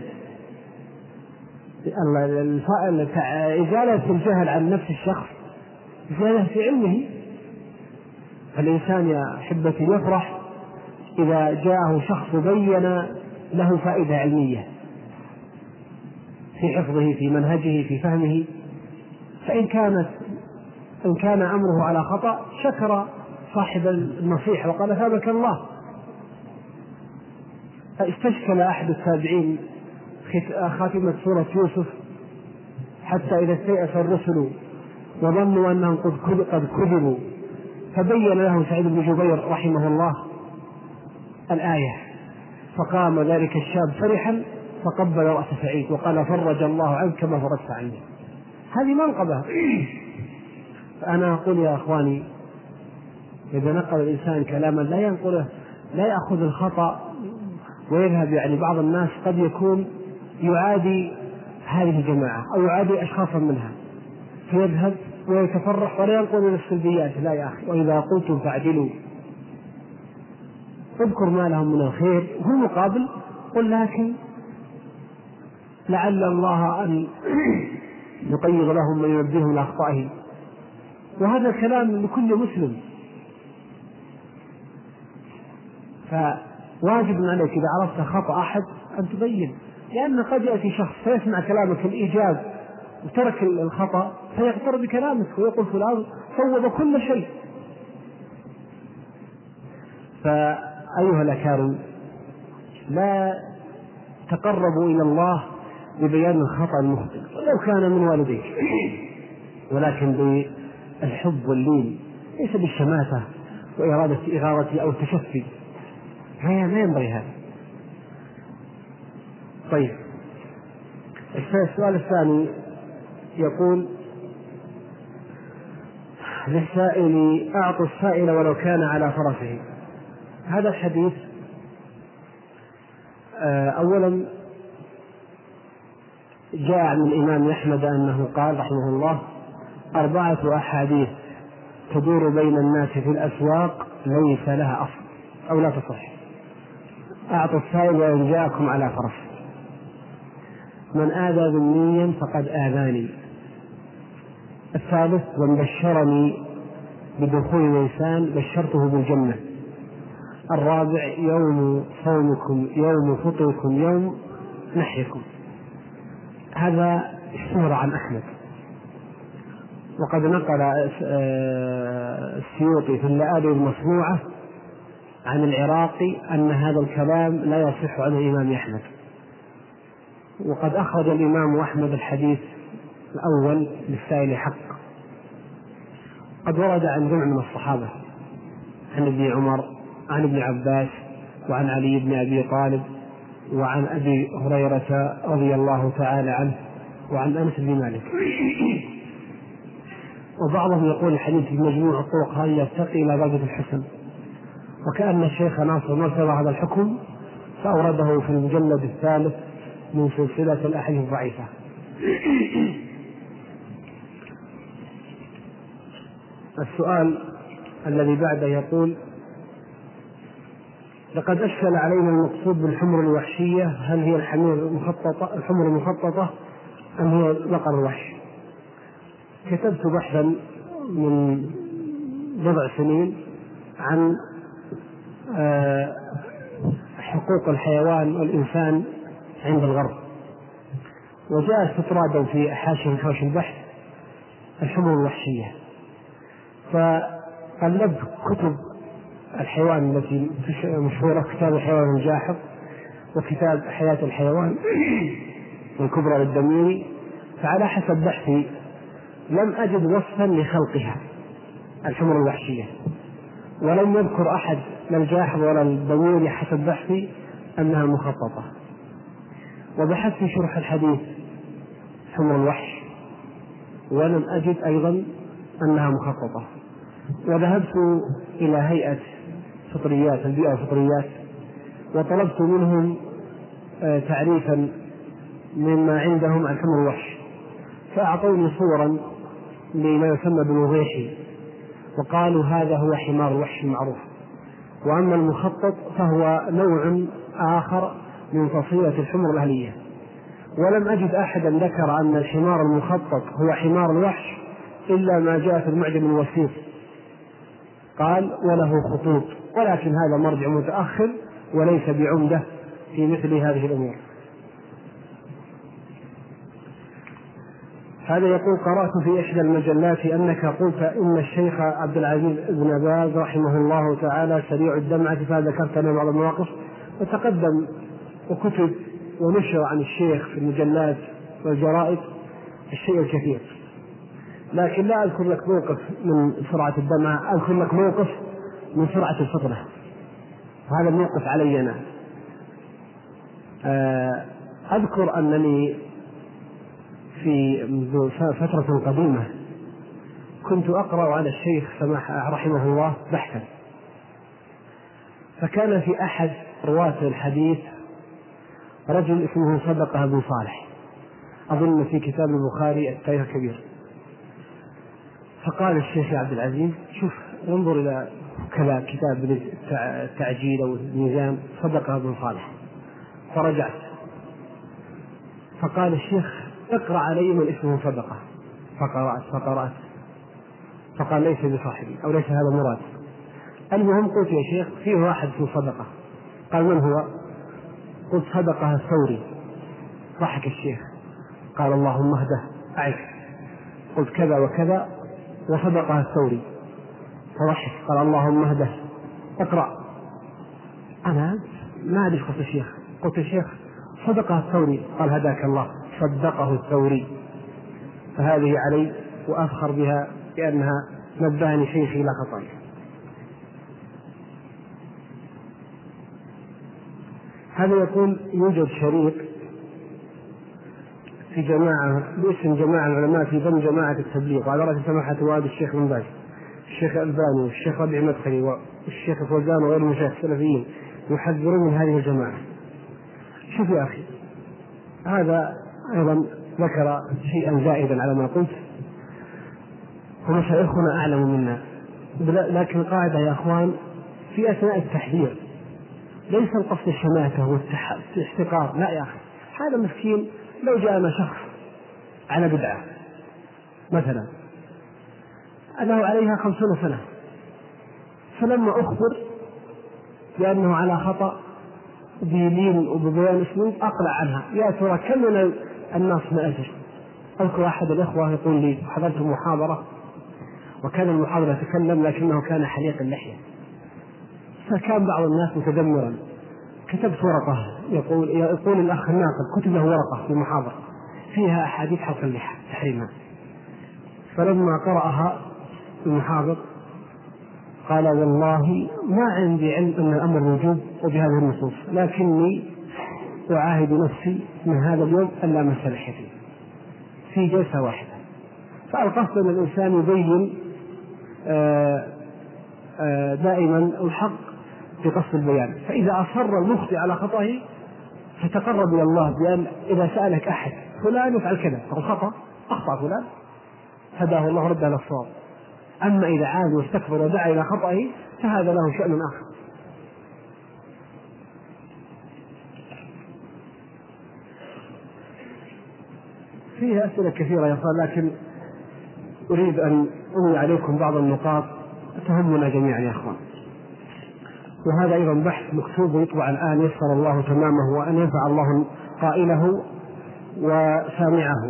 إزالة الجهل عن نفس الشخص زيادة في علمه. فالإنسان يا أحبتي يفرح إذا جاءه شخص بين له فائدة علمية في حفظه في منهجه في فهمه، فإن كانت إن كان أمره على خطأ شكر صاحب النصيحة وقال ثابك الله. استشكل أحد التابعين خاتمة سورة يوسف حتى إذا استيأس الرسل وظنوا أنهم قد كذبوا فبين له سعيد بن جبير رحمه الله الآية، فقام ذلك الشاب فرحا فقبل رأس سعيد وقال فرج الله عنك كما فرجت عني. هذه منقبة. فأنا أقول يا أخواني إذا نقل الإنسان كلاما لا ينقله لا يأخذ الخطأ ويذهب. يعني بعض الناس قد يكون يعادي هذه الجماعة أو يعادي أشخاصا منها فيذهب ويتفرح ولا ينقل من السلبيات. لا يا أخي، وإذا قلتم فاعدلوا، اذكر ما لهم من الخير وفي المقابل قل لكن لعل الله أن يقيض لهم وينبههم لأخطائهم. وهذا كلام لكل مسلم. فواجب عليك إذا عرفت خطأ أحد أن تبين، لأن قد يأتي شخص فيسمع كلامك الإيجاب وترك الخطأ فيغتر بكلامك ويقول فلان صوب كل شيء. فأيها الأكارم لا تقربوا إلى الله ببيان الخطأ المخطئ ولو كان من والديك، ولكن بالحب واللين، ليس بالشماتة وإرادة إغارة أو التشفي. هيا ما ينبغي هذا. طيب السؤال الثاني يقول للسائل أعطوا السائل ولو كان على فرسه. هذا الحديث أولا جاء عن الإمام أحمد أنه قال رحمه الله أربعة أحاديث تدور بين الناس في الأسواق ليس لها أصل أو لا تصح. أعطوا السائل وإن جاءكم على فرس، من آذى ذميا فقد آذاني. الثالث من بشرني بدخول نيسان بشرته بالجنة. الرابع يوم صومكم يوم فطركم يوم نحيكم. هذا اشتهر عن أحمد، وقد نقل السيوطي في اللآلئ المصنوعة عن العراقي أن هذا الكلام لا يصح عن الإمام أحمد. وقد أخرج الإمام أحمد الحديث الأول للسائل حق. قد ورد عن جمع من الصحابة عن ابن عمر عن ابن عباس وعن علي بن أبي طالب وعن أبي هريرة رضي الله تعالى عنه وعن أنس بن مالك. وبعضهم يقول الحديث في مجموع الطرق هل يرتقي إلى درجة الحسن، وكأن الشيخ ناصر نصر هذا الحكم فأورده في المجلد الثالث من سلسلة الأحاديث الضعيفة. السؤال الذي بعده يقول لقد أشكل علينا المقصود بالحمر الوحشية، هل هي الحمير المخططة الحمر المخططة أم هو بقر الوحش. كتبت بحثا من بضع سنين عن حقوق الحيوان والإنسان عند الغرب، وجاء استطرادا في حاشية حوش البحث الحمر الوحشية، فقلبت كتب الحيوان التي مشهورة، كتاب الحيوان الجاحظ وكتاب حياة الحيوان الكبرى للدميري، فعلى حسب بحثي لم أجد وصفا لخلقها الحمر الوحشية، ولم يذكر أحد لا الجاحظ ولا الدميري حسب بحثي أنها مخططة. وبحثت في شرح الحديث حمر الوحش ولم أجد أيضا أنها مخططة. وذهبت إلى هيئة فطريات البيئة والفطريات وطلبت منهم تعريفا مما عندهم عن حمر الوحش، فأعطوني صورا لما يسمى بالوضيحي وقالوا هذا هو حمار الوحش المعروف، وأما المخطط فهو نوع آخر من فصيلة الحمر الأهلية. ولم أجد أحدا ذكر أن الحمار المخطط هو حمار الوحش إلا ما جاء في المعجم الوسيط قال وله خطوط، ولكن هذا مرجع متأخر وليس بعمدة في مثل هذه الأمور. هذا يقول قرأت في إحدى المجلات أنك قلت إن الشيخ عبد العزيز بن باز رحمه الله تعالى سريع الدمعة، فذكرت لنا بعض المواقف وتقدم وكتب ونشر عن الشيخ في المجلات والجرائد الشيء الكثير، لكن لا أذكر لك موقف من سرعة الدمعة، أذكر لك موقف من سرعة الفطرة. هذا الموقف علي أنا. أذكر أنني في فترة قديمة كنت أقرأ على الشيخ سماح رحمه الله بحثا، فكان في أحد رواة الحديث رجل اسمه صدقة بن صالح، أظن في كتاب البخاري التاريخ الكبير. فقال الشيخ عبد العزيز شوف انظر إلى كذا كتاب التعجيل أو الميزان صدقة بن صالح. فرجعت فقال الشيخ اقرأ علي من اسمه صدقة، فقرأت فقرأت فقال ليس بصاحبي أو ليس هذا مراد. المهم قلت يا شيخ فيه واحد اسمه صدقة. قال من هو؟ قلت صدقة الثوري. ضحك الشيخ قال اللهم اهده أعرف. قلت كذا وكذا وصدقة الثوري، فضحك قال اللهم اهده اقرأ. أنا ما أدري قلت الشيخ، قلت الشيخ صدقة الثوري. قال هداك الله صدقه الثوري. فهذه علي وأفخر بها لأنها نبهني شيخي لا خطأ. هذا يقول يوجد شريط في جماعة باسم جماعة العلماء في ضمن جماعة التبليغ، وعلى رأس سماحة والد الشيخ بن باز الشيخ الألباني والشيخ ربيع مدخلي والشيخ فوزان وغير المشايخ السلفيين يحذرون من هذه الجماعة. شوف يا أخي، هذا أيضا ذكر شيئا زائدا على ما قلت، ومشايخنا أعلم منا، لكن قاعدة يا أخوان في أثناء التحذير ليس القصد الشماتة والاحتقار، لا يا أخي، هذا مسكين لو جاءنا شخص على بدعة مثلا أنه عليها خمسون سنة، فلما أخبر بأنه على خطأ بلين وببيان اسلوب أقلع عنها، يا ترى كم من الناس نأجر. أذكر أحد الإخوة يقول لي حضرت محاضرة وكان المحاضرة يتكلم لكنه كان حليق اللحية، فكان بعض الناس متذمرا، كتبت ورقة يقول يقول الأخ الناقد كتب له ورقة في محاضرة فيها أحاديث حلق اللحى تحريما، فلما قرأها المحاضر قال والله ما عندي علم أن الأمر موجود وبهذه النصوص، لكني أعاهد نفسي من هذا اليوم ألا أمس لحيتي في جلسة واحدة. فالقصد أن الإنسان يبين آآ آآ دائما الحق في قصد البيان، فإذا أصر المخطئ على خطأه فتقرب إلى الله بأن إذا سألك أحد فلان يفعل كذا فالخطأ أخطأ فلان هداه الله رد على الصواب، أما إذا عاد واستكبر ودعا إلى خطأه فهذا له شأن آخر. فيها أسئلة كثيرة يا أخوان، لكن أريد أن أروي عليكم بعض النقاط تهمنا جميعا يا أخوان. وهذا أيضا بحث مكتوب ويطبع الآن، يسر الله تمامه وأن ينفع الله قائله وسامعه.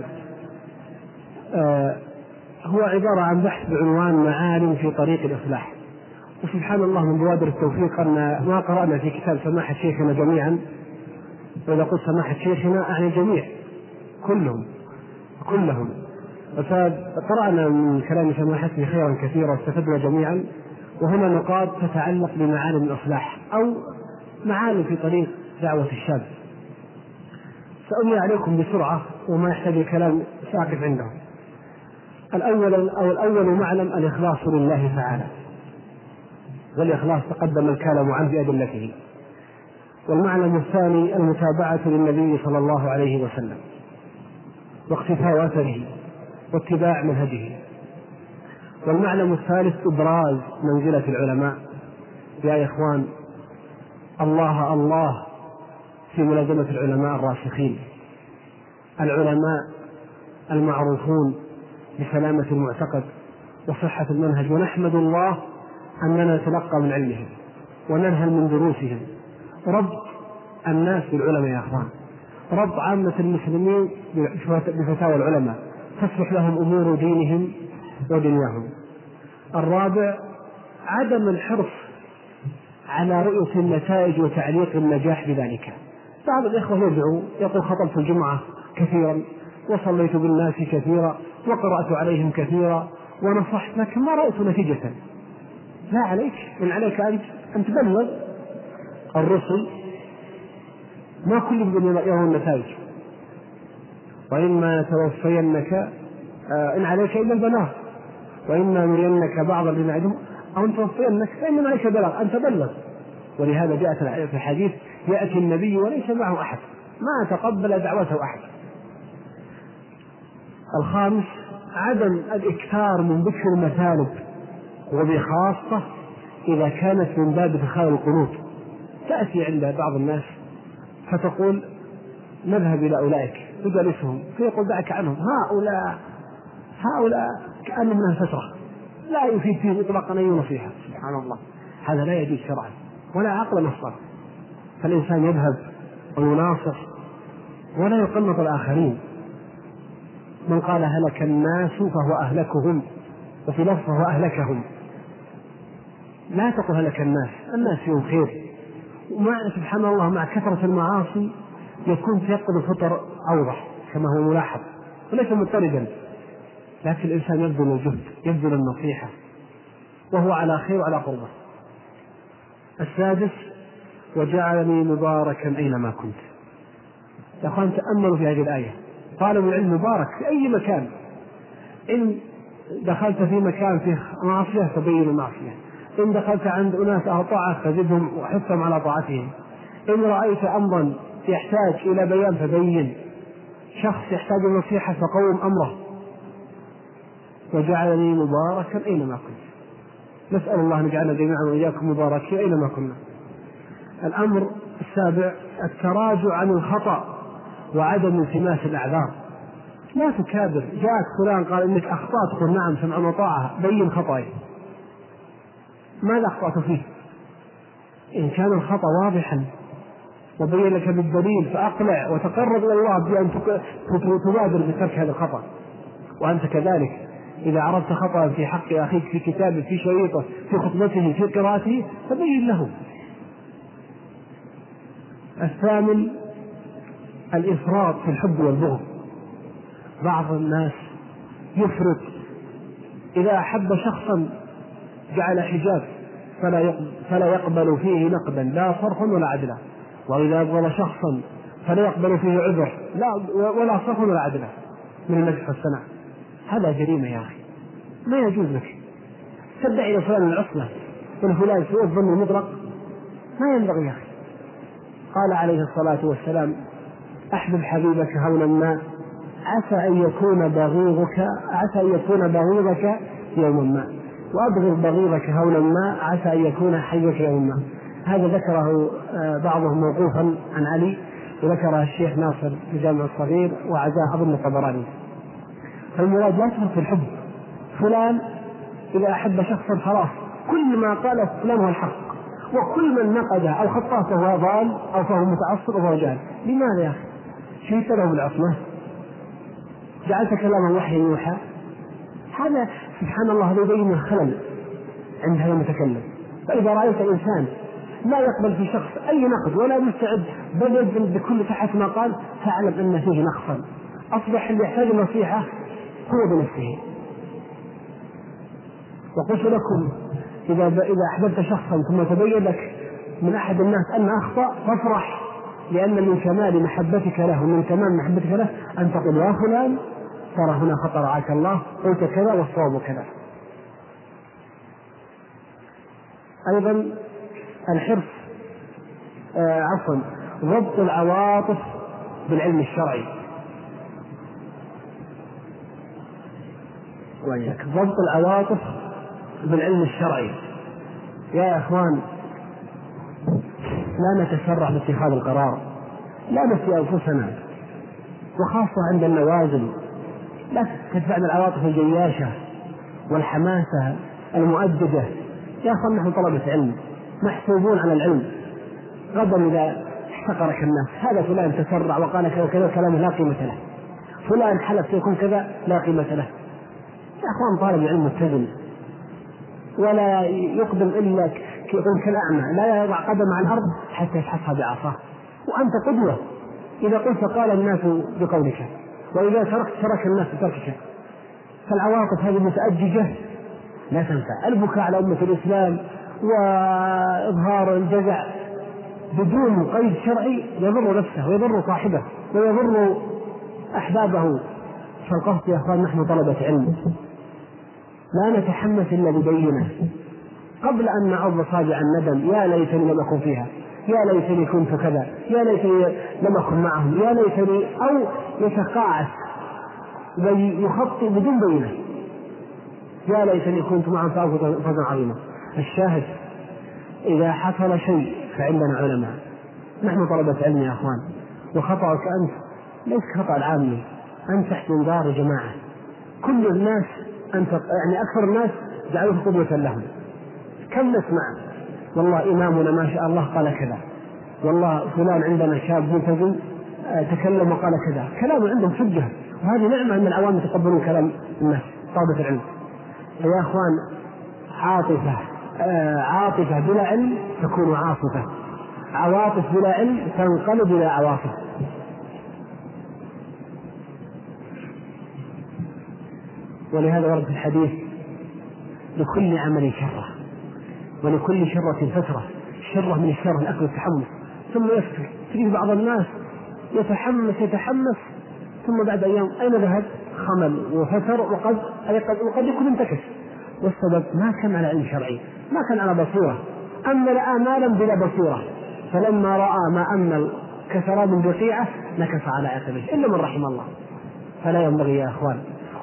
آه هو عبارة عن بحث بعنوان معالم في طريق الإصلاح. وسبحان الله من بوادر التوفيق أن ما قرأنا في كتاب سماحة شيخنا جميعا، وإذا قلت سماحة شيخنا أعني جميع كلهم كلهم فقرأنا من كلام سماحته خيرا كثيرا واستفدنا جميعا. وهنا نقاط تتعلق بمعالم الإصلاح أو معالم في طريق دعوة الشاب. سأملي عليكم بسرعة وما يحتاج الكلام ساقف عندهم. الأول أو الأول معلم الإخلاص لله تعالى، والإخلاص تقدم الكلام عنه بأدلته. والمعلم الثاني المتابعة للنبي صلى الله عليه وسلم واقتفاء أثره واتباع منهجه. والمعلم الثالث إبراز منزلة العلماء. يا إخوان، الله الله في ملازمة العلماء الراسخين، العلماء المعروفون بسلامة المعتقد وصحة المنهج، ونحمد الله أننا نتلقى من علمهم وننهل من دروسهم. ربط الناس بالعلماء يا أخوان، ربط عامة المسلمين بفتاوى العلماء تصلح لهم أمور دينهم ودنياهم. الرابع عدم الحرص على رؤية النتائج وتعليق النجاح بذلك. بعض الإخوة يدعو يقول خطبت الجمعة كثيرا وصليت بالناس كثيرا وقرأت عليهم كثيرا ونصحت، لكن ما رأيت نتيجة. لا عليك، من عليك أنت أن تبلغ الرسل، ما كل يبدو يرون النتائج. وإما توفينك آه إن عليك إلا البلاغ، وإما نرينك بعض الذي نعدهم أو توفينك فإنما عليك بلاغ أن تبلغ. ولهذا جاءت في الحديث يأتي النبي وليس معه أحد، ما تقبل دعوته أحد. الخامس عدم الإكثار من ذكر المثالب، وبخاصة إذا كانت من باب ادخال القنوط. تأتي عند بعض الناس فتقول نذهب إلى أولئك تجلسهم فيقول دعك عنهم، هؤلاء هؤلاء كأنهم من فترة لا يفيد فيه إطلاقا أي نصيحة. سبحان الله، هذا لا يجوز شرعا ولا عقل نصا. فالإنسان يذهب ويناصح ولا يقنط الآخرين. من قال هلك الناس فهو أهلكهم، وفي لفظ فهو أهلكهم. لا تقل هلك الناس، الناس فيهم خير. ومع سبحان الله مع كثرة المعاصي يكون تيقظ الفطر أوضح كما هو ملاحظ، وليس مضطردا، لكن الإنسان يبذل الجهد يبذل النصيحة وهو على خير وعلى قربة. السادس وجعلني مباركا أينما كنت. يا أخوان تأملوا في هذه الآية، طالب العلم مبارك في أي مكان. إن دخلت في مكان فيه معصية فبين المعصية، إن دخلت عند أناس أهل طاعة فزدهم وحثهم على طاعتهم، إن رأيت أمرا يحتاج إلى بيان فبين، شخص يحتاج النصيحة فقوم أمره. وجعلني مباركا أينما كنت. نسأل الله أن يجعلنا جميعا وإياكم مباركين أينما كنا. الأمر السابع التراجع عن الخطأ وعدم التماس الأعذار. لا تكابر، جاءك فلان قال إنك أخطأت، قل نعم سمعا وطاعة، بين خطأي. ماذا أخطأت فيه؟ إن كان الخطأ واضحا وبين لك بالدليل فأقلع وتقرب إلى الله بأن تبادر بترك هذا الخطأ. وأنت كذلك إذا عرفت خطأ في حق أخيك في كتابه في شريطه في خطبته في قراءته فبين له. الثامن الإفراط في الحب والبغض. بعض الناس يفرط، إذا أحب شخصا جعل حجاب فلا يقبل فيه نقدا لا صرفا ولا عدلا، وإذا أبغض شخصا فلا يقبل فيه عذر لا ولا صرفا ولا عدلا من المدح والثناء. هذا جريمة يا أخي، ما يجوز لك تدعي لفلان العصمة والفلان سوء الظن المطلق، ما ينبغي يا أخي. قال عليه الصلاة والسلام أحبب حبيبك هونا ما عسى أن يكون بغيضك عسى أن يكون بغيضك يوما ما، وأبغض بغيضك هونا ما عسى أن يكون حيك يوما ما. هذا ذكره بعضهم موقوفا عن علي، وذكرها الشيخ ناصر في جامع الصغير وعزاه أظن الطبراني. فالمراد لا تفرط في الحب. فلان إذا أحب شخصا خلاص كل ما قاله فلان هو الحق، وكل من نقده أو خطاه فهو ضال أو فهو متعصب أو فهو جاهل. لماذا يا أخي؟ شهدت له بالعصمة؟ جعلت كلام الوحي يوحى؟ هذا سبحان الله يبين الخلل عند هذا المتكلم. فإذا رأيت إنسان لا يقبل في شخص أي نقد ولا مستعد بل بكل صحة ما قال، فاعلم أن فيه نقصا. أصبح اللي يحتاج النصيحة هو بنفسه. وقلت لكم إذا إذا أحببت شخصا ثم تبين لك من أحد الناس أن أخطأ فافرح، لأن من كمال محبتك له ومن كمال محبتك له أن تقول يا فلان ترى هنا خطأ رعاك الله، قلت كذا والصواب كذا. أيضا الحرص آه عفوا ضبط العواطف بالعلم الشرعي. وياك ضبط العواطف بالعلم الشرعي. يا إخوان لا نتسرع باتخاذ القرار، لا نسي أنفسنا، وخاصة عند النوازل لا تدفعنا العواطف الجياشة والحماسة المؤددة. يا أخوان نحن طلبة علم محسوبون على العلم. غدا إذا احتقرك الناس هذا فلان تسرع وقال كذا وكذا كلامه لا قيمة له، فلان حلف يكون كذا لا قيمة له. يا أخوان طالب العلم متزن ولا يقدم إلا يكون كالأعمى، لا يضع قدم على الأرض حتى يفحصها بعصاه. وأنت قدوة، إذا قلت قال الناس بقولك، وإذا تركت ترك الناس بتركك. فالعواطف هذه متأججة لا تنفع. البكاء على أمة الإسلام وإظهار الجزع بدون قيد شرعي يضر نفسه ويضر صاحبه ويضر أحبابه. فالقصد يا أخوان نحن طلبة علم لا نتحمس إلا ببينة قبل أن نعض صابع الندم يا ليتني لم أكن فيها، يا ليتني كنت كذا، يا ليتني لم أكن معهم، يا ليتني، أو يتقاعس ويخطئ بدون بينة يا ليتني كنت معهم فوزا عظيما. الشاهد إذا حصل شيء فعندنا علماء، نحن طلبة علم يا أخوان. وخطأك أنت ليس خطأ العامي، أنت تحت انذار جماعة. كل الناس أنت يعني أكثر الناس جعلوه قدوة لهم. كم نسمع والله إمامنا ما شاء الله قال كذا، والله فلان عندنا شاب ملتزم تكلم وقال كذا، كلامه عندهم حجة، وهذه نعمة أن العوام يتقبلون كلام الناس طلبة العلم. يا أخوان عاطفة آه عاطفة بلا علم تكون عاصفة، عواطف بلا علم تنقلب إلى عواصف. ولهذا ورد في الحديث لكل عمل شرة ولكل شرة فترة. الشرة من الشر الأكل والتحمس ثم يفتر. تجد بعض الناس يتحمس يتحمس ثم بعد أيام أين ذهب؟ خمل وفتر، وقد وقد يكون انتكس. والسبب ما كان على علم شرعي، ما كان على بصيرة، أمل آمالا بلا بصيرة، فلما رأى ما أمل كسراب بقيعة نكس على عقبه إلا من رحم الله. فلا ينبغي يا أخوان.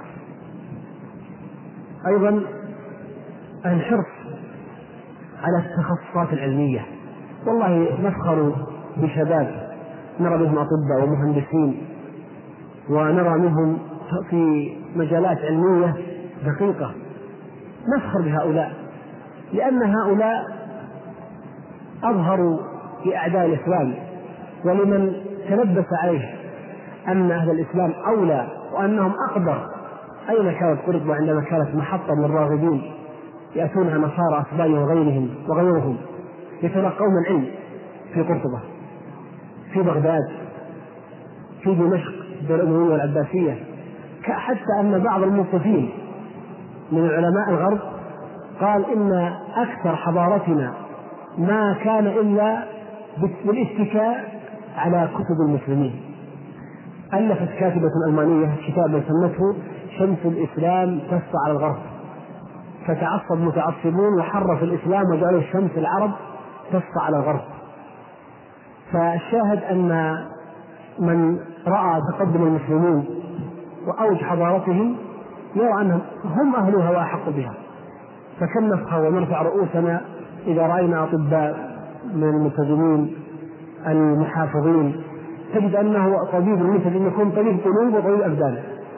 أيضا الحرص على التخصصات العلمية. والله نفخر بشباب نرى بهم أطباء ومهندسين، ونرى منهم في مجالات علمية دقيقة، نفخر بهؤلاء، لأن هؤلاء أظهروا لأعداء الإسلام ولمن تلبس عليه أن أهل الإسلام أولى وأنهم أقدر. أين كانت قرطبة عندما كانت محطة للراغبين يأتونها نصارى أتباعهم وغيرهم وغيرهم يتلقون العلم في قرطبة، في بغداد، في دمشق الدولة الأموية والعباسية، حتى أن بعض المنصفين من علماء الغرب قال إن أكثر حضارتنا ما كان إلا بالاتكاء على كتب المسلمين. ألفت كاتبة ألمانية كتابا سمته شمس الإسلام تسطع على الغرب، فتعصب متعصبون وحرف الإسلام وجعلوا الشمس العرب تسطع على الغرب. فالشاهد أن من رأى تقدم المسلمين وأوج حضارتهم يرى أنهم هم أهلها وأحق بها. فكم نفخر ونرفع رؤوسنا إذا رأينا أطباء من الملتزمين المحافظين تجد أنه طبيب مثل أن يكون طبيب قلوب وطبيب أبدان.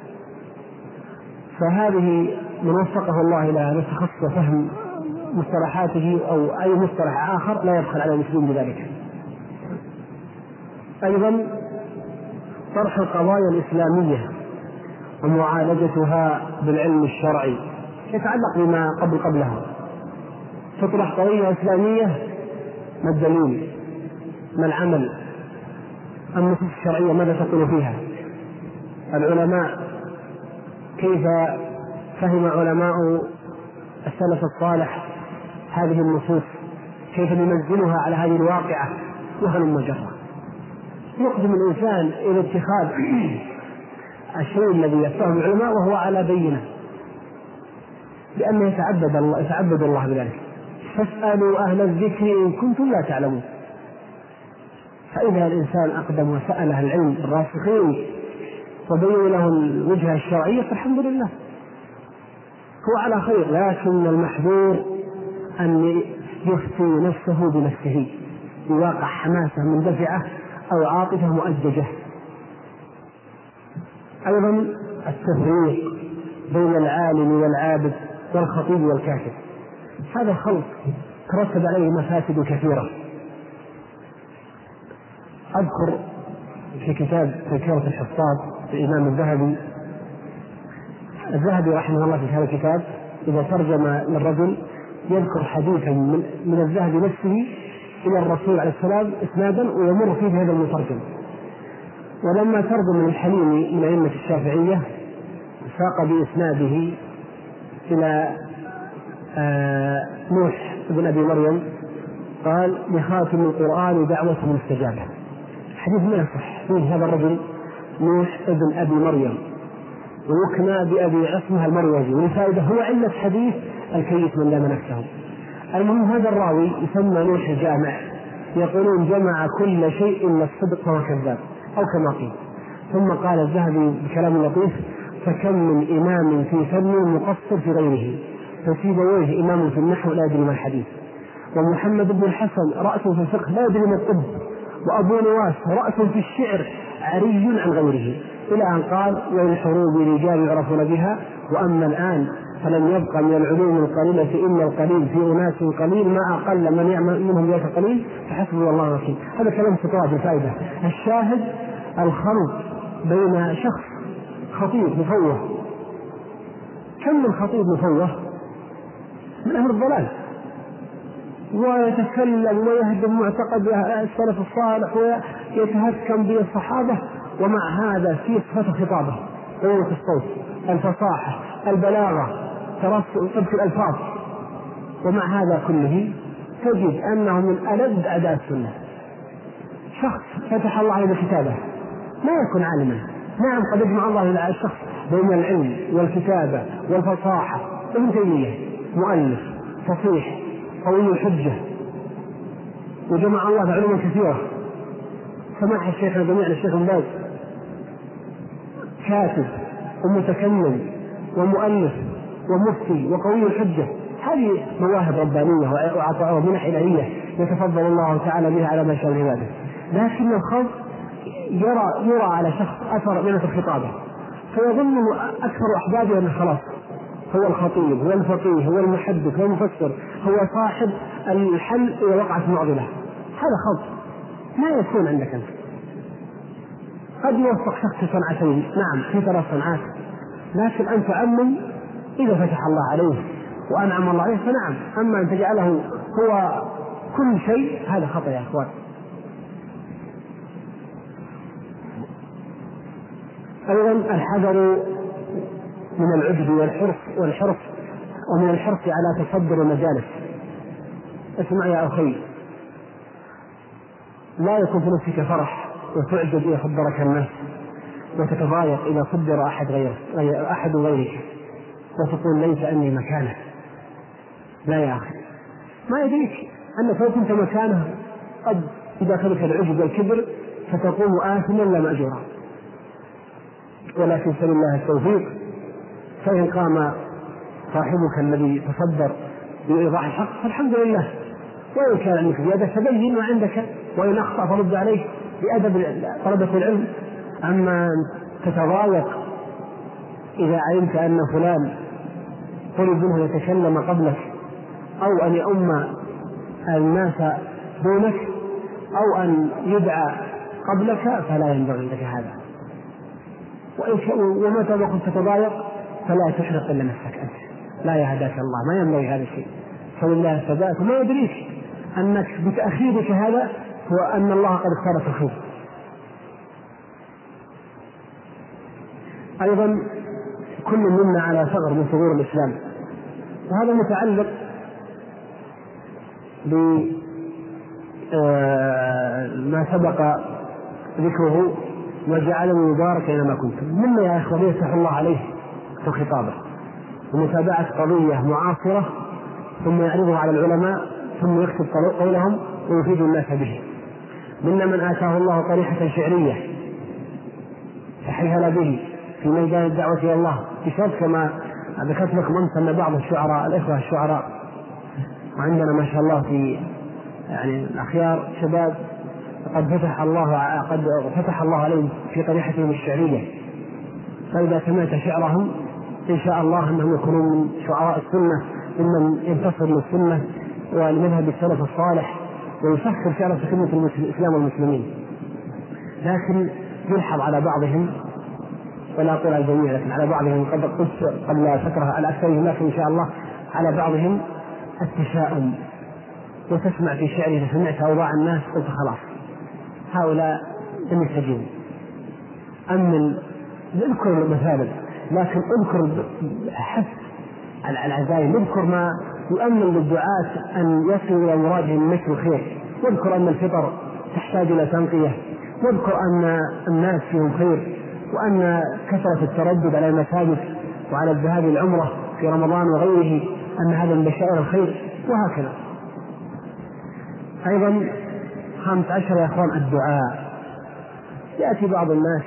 فهذه من وفقه الله إلى أن يتخصص فهم مصطلحاته أو أي مصطلح آخر لا يدخل على المسلمين بذلك. أيضا طرح القضايا الإسلامية ومعالجتها بالعلم الشرعي يتعلق بما قبل قبلها. تطرح قضية إسلامية: ما الدليل؟ ما العمل؟ النصوص الشرعية ماذا تقول فيها؟ العلماء كيف فهم علماء السلف الصالح هذه النصوص؟ كيف ننزلها على هذه الواقعة؟ وهلم جرا. يقدم الإنسان إلى اتخاذ الشيء الذي يفهم العلماء وهو على بينه، لأنه يتعبد الله يتعبد الله بذلك. فاسألوا أهل الذكر إن كنتم لا تعلمون. فإذا الإنسان أقدم وسأل أهل العلم الراسخين وبين له الوجهة الشرعية فالحمد لله، هو على خير. لكن المحذور أن يفتي نفسه بنفسه بواقع حماسة مندفعة أو عاطفة مؤججة. أيضا التفريق بين العالم والعابد والخطيب والكاتب، هذا خلط ترتب عليه مفاسد كثيرة. أذكر في كتاب تذكرة الحفاظ للإمام الذهبي الذهبي رحمه الله في هذا الكتاب إذا ترجم للرجل يذكر حديثا من, من الذهبي نفسه إلى الرسول عليه السلام إسنادا ويمر فيه هذا المترجم. ولما ترجم الحليمي من أئمة الشافعية ساق بإسناده إلى آه نوح ابن أبي مريم قال: لخاتم القرآن دعوة مستجابة. حديث ما يصح فيه هذا الرجل نوح ابن أبي مريم ويكنى بأبي عصمة المروزي، ولفائدة هو علة حديث الكيس من لام نفسه. المهم هذا الراوي يسمى نوح الجامع، يقولون جمع كل شيء إلا الصدق فهو كذاب أو كما قيل. ثم قال الذهبي بكلام لطيف: فكم من إمام في فن مقصر في غيره، فسيبويه إمام في النحو لا يدري ما الحديث، ومحمد بن الحسن رأس في الفقه لا يدري ما الطب، وأبو نواس رأس في الشعر عري عن غيره، إلى أن قال: والحروب رجال يعرفون بها، وأما الآن فلم يبقى من العلوم القليلة إلا القليل في أناس قليل ما أقل من يعمل منهم ذلك قليل فحسبه الله وكيل. هذا كلام سطوات الفائدة. الشاهد الخلط بين شخص خطيب مفوه، كم من خطيب مفوه من أهل الضلال ويتكلم ويهدم معتقد السلف الصالح ويتهكم بالصحابة، ومع هذا في صفة خطابه قوة الصوت، الفصاحة، البلاغة، ترتب الألفاظ، ومع هذا كله تجد أنه من ألد أداء السنة. شخص فتح الله عليه بكتابه ما يكون عالما، نعم قد يجمع الله الشخص بين العلم والكتابة والفصاحة. ابن تيمية مؤلف فصيح قوي الحجة وجمع الله علوما كثيرة. سماح الشيخ الجميع الشيخ ابن باز كاتب ومتكلم ومؤلف ومفتي وقوي الحجة. هذه مواهب ربانية وعطاء ومنح إلهية يتفضل الله تعالى بها على ما شاء من عباده. لكن الخلق يرى يرى على شخص أثر من الخطابة فيظن أكثر أحبابه أنه خلاص هو الخطيب هو الفقيه هو المحدث هو المفسر هو صاحب الحل إذا وقعت معضلة. هذا خلط ما يكون عندك أنت. قد يوفق شخص في صنعتين، نعم في ثلاث صنعات، لكن أن تأمن إذا فتح الله عليه وأنعم الله عليه فنعم. أما أن تجعله هو كل شيء هذا خطأ يا أخوان. أيضا الحذر من العجب والحرص والحرص ومن الحرص على تصدر المجالس. اسمع يا أخي، لا يكون في نفسك فرح وتعجب إذا خبرك الناس وتتضايق إذا خبر أحد غيرك غير أحد غيرك وتقول ليس أني مكانه. لا يا أخي، ما يدريك أنك لو كنت مكانه قد إذا كانت العجب والكبر فتقوم آثما لا مأجورا. ولكن سل الله التوفيق، فإن قام صاحبك الذي تصدر بإيضاح الحق فالحمد لله، وإن كان عندك زيادة فبين ما عندك، وإن أخطأ فرد عليه بأدب طلبة العلم. أما تتضايق إذا علمت أن فلان طلب منه يتكلم قبلك أو أن يؤم الناس دونك أو أن يدعى قبلك فلا ينبغي لك هذا. ومتى ما كنت تتضايق فلا تحرق إلا نفسك أنت، لا يهداك الله، ما ينبغي هذا الشيء. فلله الثبات، وما يدريك أنك بتأخيرك هذا هو أن الله قد اختارك الخير. أيضا كل منا على ثغر من ثغور الإسلام، وهذا متعلق بما سبق ذكره وجعلني مباركا أينما كنت. منا يا إخوة يفتح الله عليه في خطابه ومتابعة قضية معاصرة ثم يعرضها على العلماء ثم يكتب قولهم ويفيد الناس به. منا من آتاه الله طريحة شعرية فحيهل به في ميدان الدعوة إلى الله بشرط كما ذكرت لكم أمس أن بعض الشعراء الإخوة الشعراء وعندنا ما شاء الله في يعني الأخيار شباب قد فتح الله قد فتح الله عليهم في طريحتهم الشعرية، فإذا سمعت شعرهم إن شاء الله أنهم يكونون من شعراء السنة ممن ينتصر للسنة ولمذهب السلف الصالح ويفكر شعر في خدمة الإسلام والمسلمين. لكن يلحظ على بعضهم ولا أقول على الجميع لكن على بعضهم قد قلت قبل فترة على أكثرهم لكن إن شاء الله على بعضهم التشاؤم، وتسمع في شعره إذا سمعت أوضاع الناس قلت خلاص هؤلاء لم يستجيبوا. أمن اذكر المثالب لكن اذكر حث على العزائم، اذكر ما يؤمن للدعاة أن يصلوا إلى مرادهم من نشر الخير، واذكر أن الفطر تحتاج إلى تنقية، واذكر أن الناس فيهم خير، وأن كثرة التردد على المساجد وعلى الذهاب العمرة في رمضان وغيره أن هذا من بشائر الخير، وهكذا. أيضا خامس عشر يا أخوان الدعاء. يأتي بعض الناس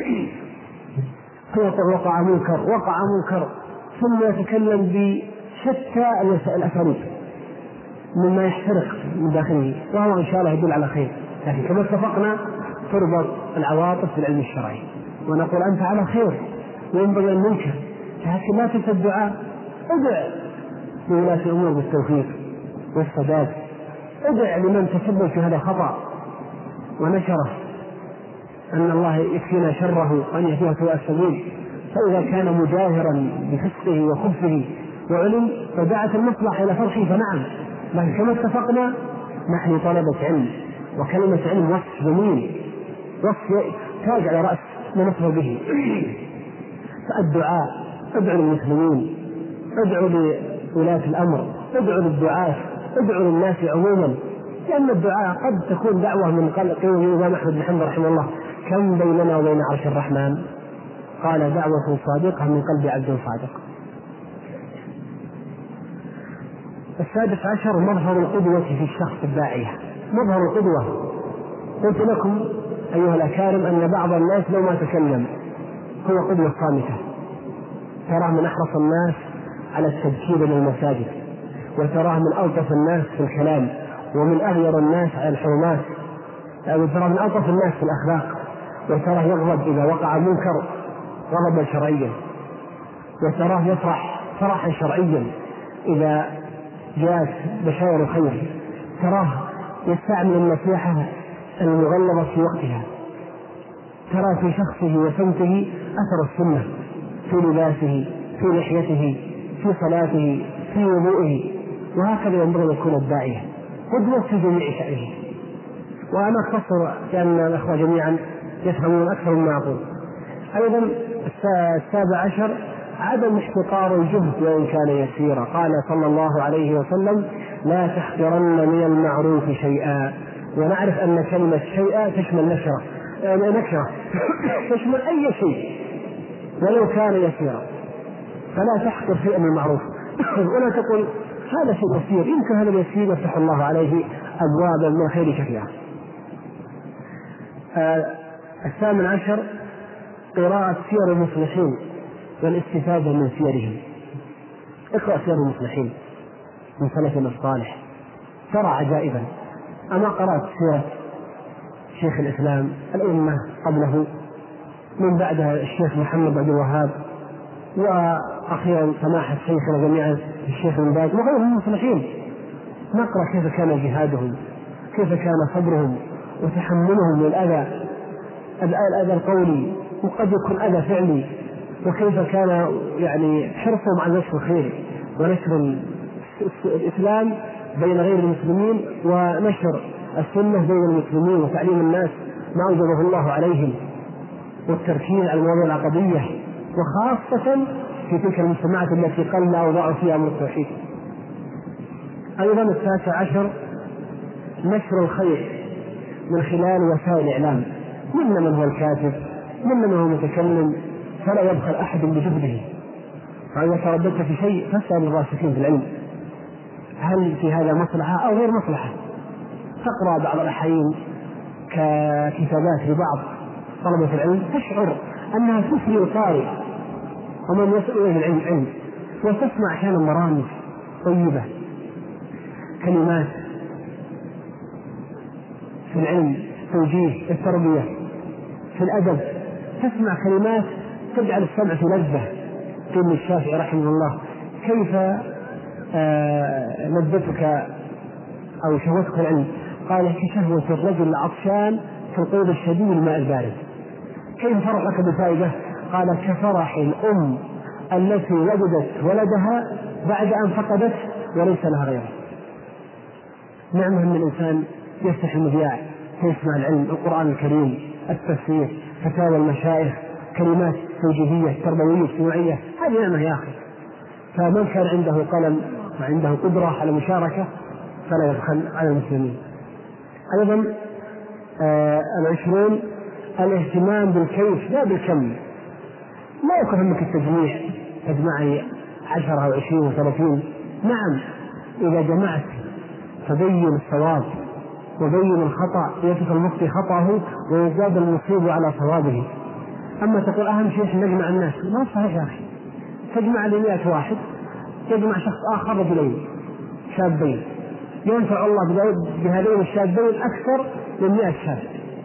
يقول وقع منكر وقع منكر ثم يتكلم بشتى الأساليب مما يحترق من داخله، وهو إن شاء الله يدل على خير. لكن كما اتفقنا تربط العواطف بالعلم الشرعي ونقول أنت على خير وينبغي أن ننكر، لكن لا تنسى الدعاء. ادع لولاة الأمور بالتوفيق والسداد، ادع لمن تسبب في هذا الخطأ ونشره أن الله يكفينا شره وأن يهديه سواء السبيل. فإذا كان مجاهرا بفسقه وخبثه وعلم فدعت المصلحة إلى فرحه فنعم، لكن كما اتفقنا نحن طلبة علم، وكلمة علم وصف جميل، وصف تاج على رأس ما نصف به. فالدعاء ادعوا للمسلمين، ادعوا لولاة الأمر، ادعوا للدعاة، ادعوا للناس عموما، لأن الدعاء قد تكون دعوة من قلب قيل الإمام أحمد بن حنبل رحمه الله كم بيننا وبين عرش الرحمن؟ قال دعوة صادقة من قلب عبد صادق. السادس عشر مظهر القدوة في الشخص الداعية. مظهر القدوة قلت لكم أيها الأكارم أن بعض الناس لو ما تكلم هو قدوة صامتة، تراه من أحرص الناس على التبكير للمساجد، وتراه من ألطف الناس في الكلام، ومن أغير الناس على الحرمات، وتراه من ألطف الناس في الأخلاق، وتراه يغضب إذا وقع منكر غضبا شرعيا، وتراه يفرح فرحا شرعيا إذا جاءت بشائر خير، تراه يستعمل النصيحة المغلظة في وقتها، ترى في شخصه وسمته أثر السنة في لباسه، في لحيته، في صلاته، في وضوئه، وهكذا ينبغي أن يكون الداعية قدوة في جميع شأنه. وأنا أختصر لأن الأخوة جميعا يفهمون أكثر مما أقول. أيضا السابع عشر عدم احتقار الجهد وإن كان يسيرا. قال صلى الله عليه وسلم لا تحقرن من المعروف شيئا. ونعرف أن كلمة شيئا تشمل نشرة نكرة تشمل أي شيء ولو كان يسيرا، فلا تحقر شيئا من المعروف ولا تقول هذا شيء يسير، يمكن هذا اليسير يفتح الله عليه أبوابا من خير كثيرة. آه الثامن عشر قراءة سير المصلحين والاستفادة من سيرهم. اقرأ سير المصلحين من سلفنا الصالح ترى عجائبا. أما قرأت سيرة شيخ الإسلام الأمة قبله، من بعدها الشيخ محمد بن عبد الوهاب، وأخيرا سماحة شيخنا جميعا الشيخ بن باز وغيرهم المصلحين. نقرأ كيف كان جهادهم، كيف كان صبرهم وتحملهم للأذى، الأذى القولي وقد يكون أذى فعلي، وكيف كان يعني حرصهم على نشر الخير ونشر الإسلام بين غير المسلمين، ونشر السنة بين المسلمين، وتعليم الناس ما أوجبه الله عليهم، والتركيز على المواضيع العقدية، وخاصة في تلك المجتمعات التي قل أوضاع فيها أمر التوحيد. أيضا التاسع عشر نشر الخير من خلال وسائل الإعلام، منا من هو الكاتب، منا من هو المتكلم، فلا يبخل أحد بجهده. فإذا ترددت في شيء فاسأل الراسخين في العلم هل في هذا مصلحة أو غير مصلحة. تقرأ بعض الأحيان ككتابات لبعض طلبة العلم تشعر أنها تثري القارئ ومن يسأل إليه العلم علم، وتسمع أحيانا مرامج طيبة، كلمات في العلم، توجيه، التربية، في الأدب، تسمع كلمات تجعل السمع في لذة. قيل الشافعي رحمه الله: كيف آه لذتك أو شهوتك العلم؟ قال: كشهوة الرجل العطشان في القيد الشديد الماء البارد. كيف فرحك بفائدة؟ قال: كفرح الأم التي وجدت ولدها بعد أن فقدت وليس لها غيره. نعمة أن الإنسان يفتح المذياع فيسمع العلم، القرآن الكريم، التفسير، فتاوى المشايخ، كلمات توجيهية تربوية اجتماعية، هذه نعمة يا أخي. فمن كان عنده قلم وعنده قدرة على المشاركة فلا يبخل على المسلمين. أيضا آه العشرون الاهتمام بالكيف لا بالكم. لا يكون همك التجميع، تجمعي عشرة أو عشرين وثلاثين، نعم إذا جمعت تبين الصواب وبين الخطأ يترك المخطئ خطأه ويزداد المصيب على صوابه. أما تقول أهم شيء نجمع الناس، ما صحيح يا أخي. تجمع لمئة واحد، يجمع شخص آخر رجلين شابين، ينفع الله بهذين الشابين أكثر من مئة شاب.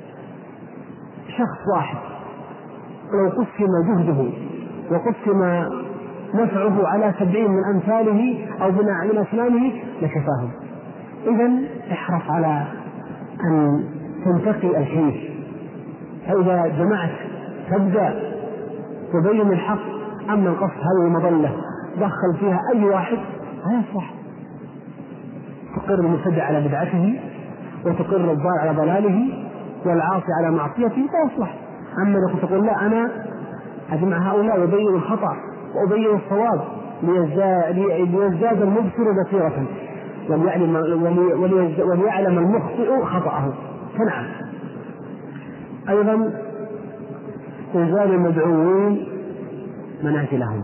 شخص واحد لو قسم جهده وقسم نفعه على سبعين من أمثاله أو من أسنانه لكفاهم. إذن احرص على أن تنتقي الكيف، فإذا جمعت تبدأ تبين الحق. أما القصد هذه المظلة دخل فيها أي واحد لا يصلح. تقر المبتدع على بدعته، وتقر الضال على ضلاله، والعاصي على معصيته، لا يصلح. أما لو تقول لا، أنا أجمع هؤلاء وأبين الخطأ وأبين الصواب ليزداد المبصر بصيرة وليعلم, وليعلم المخطئ خطأه، فنعم. أيضا إنزال المدعوين منازلهم.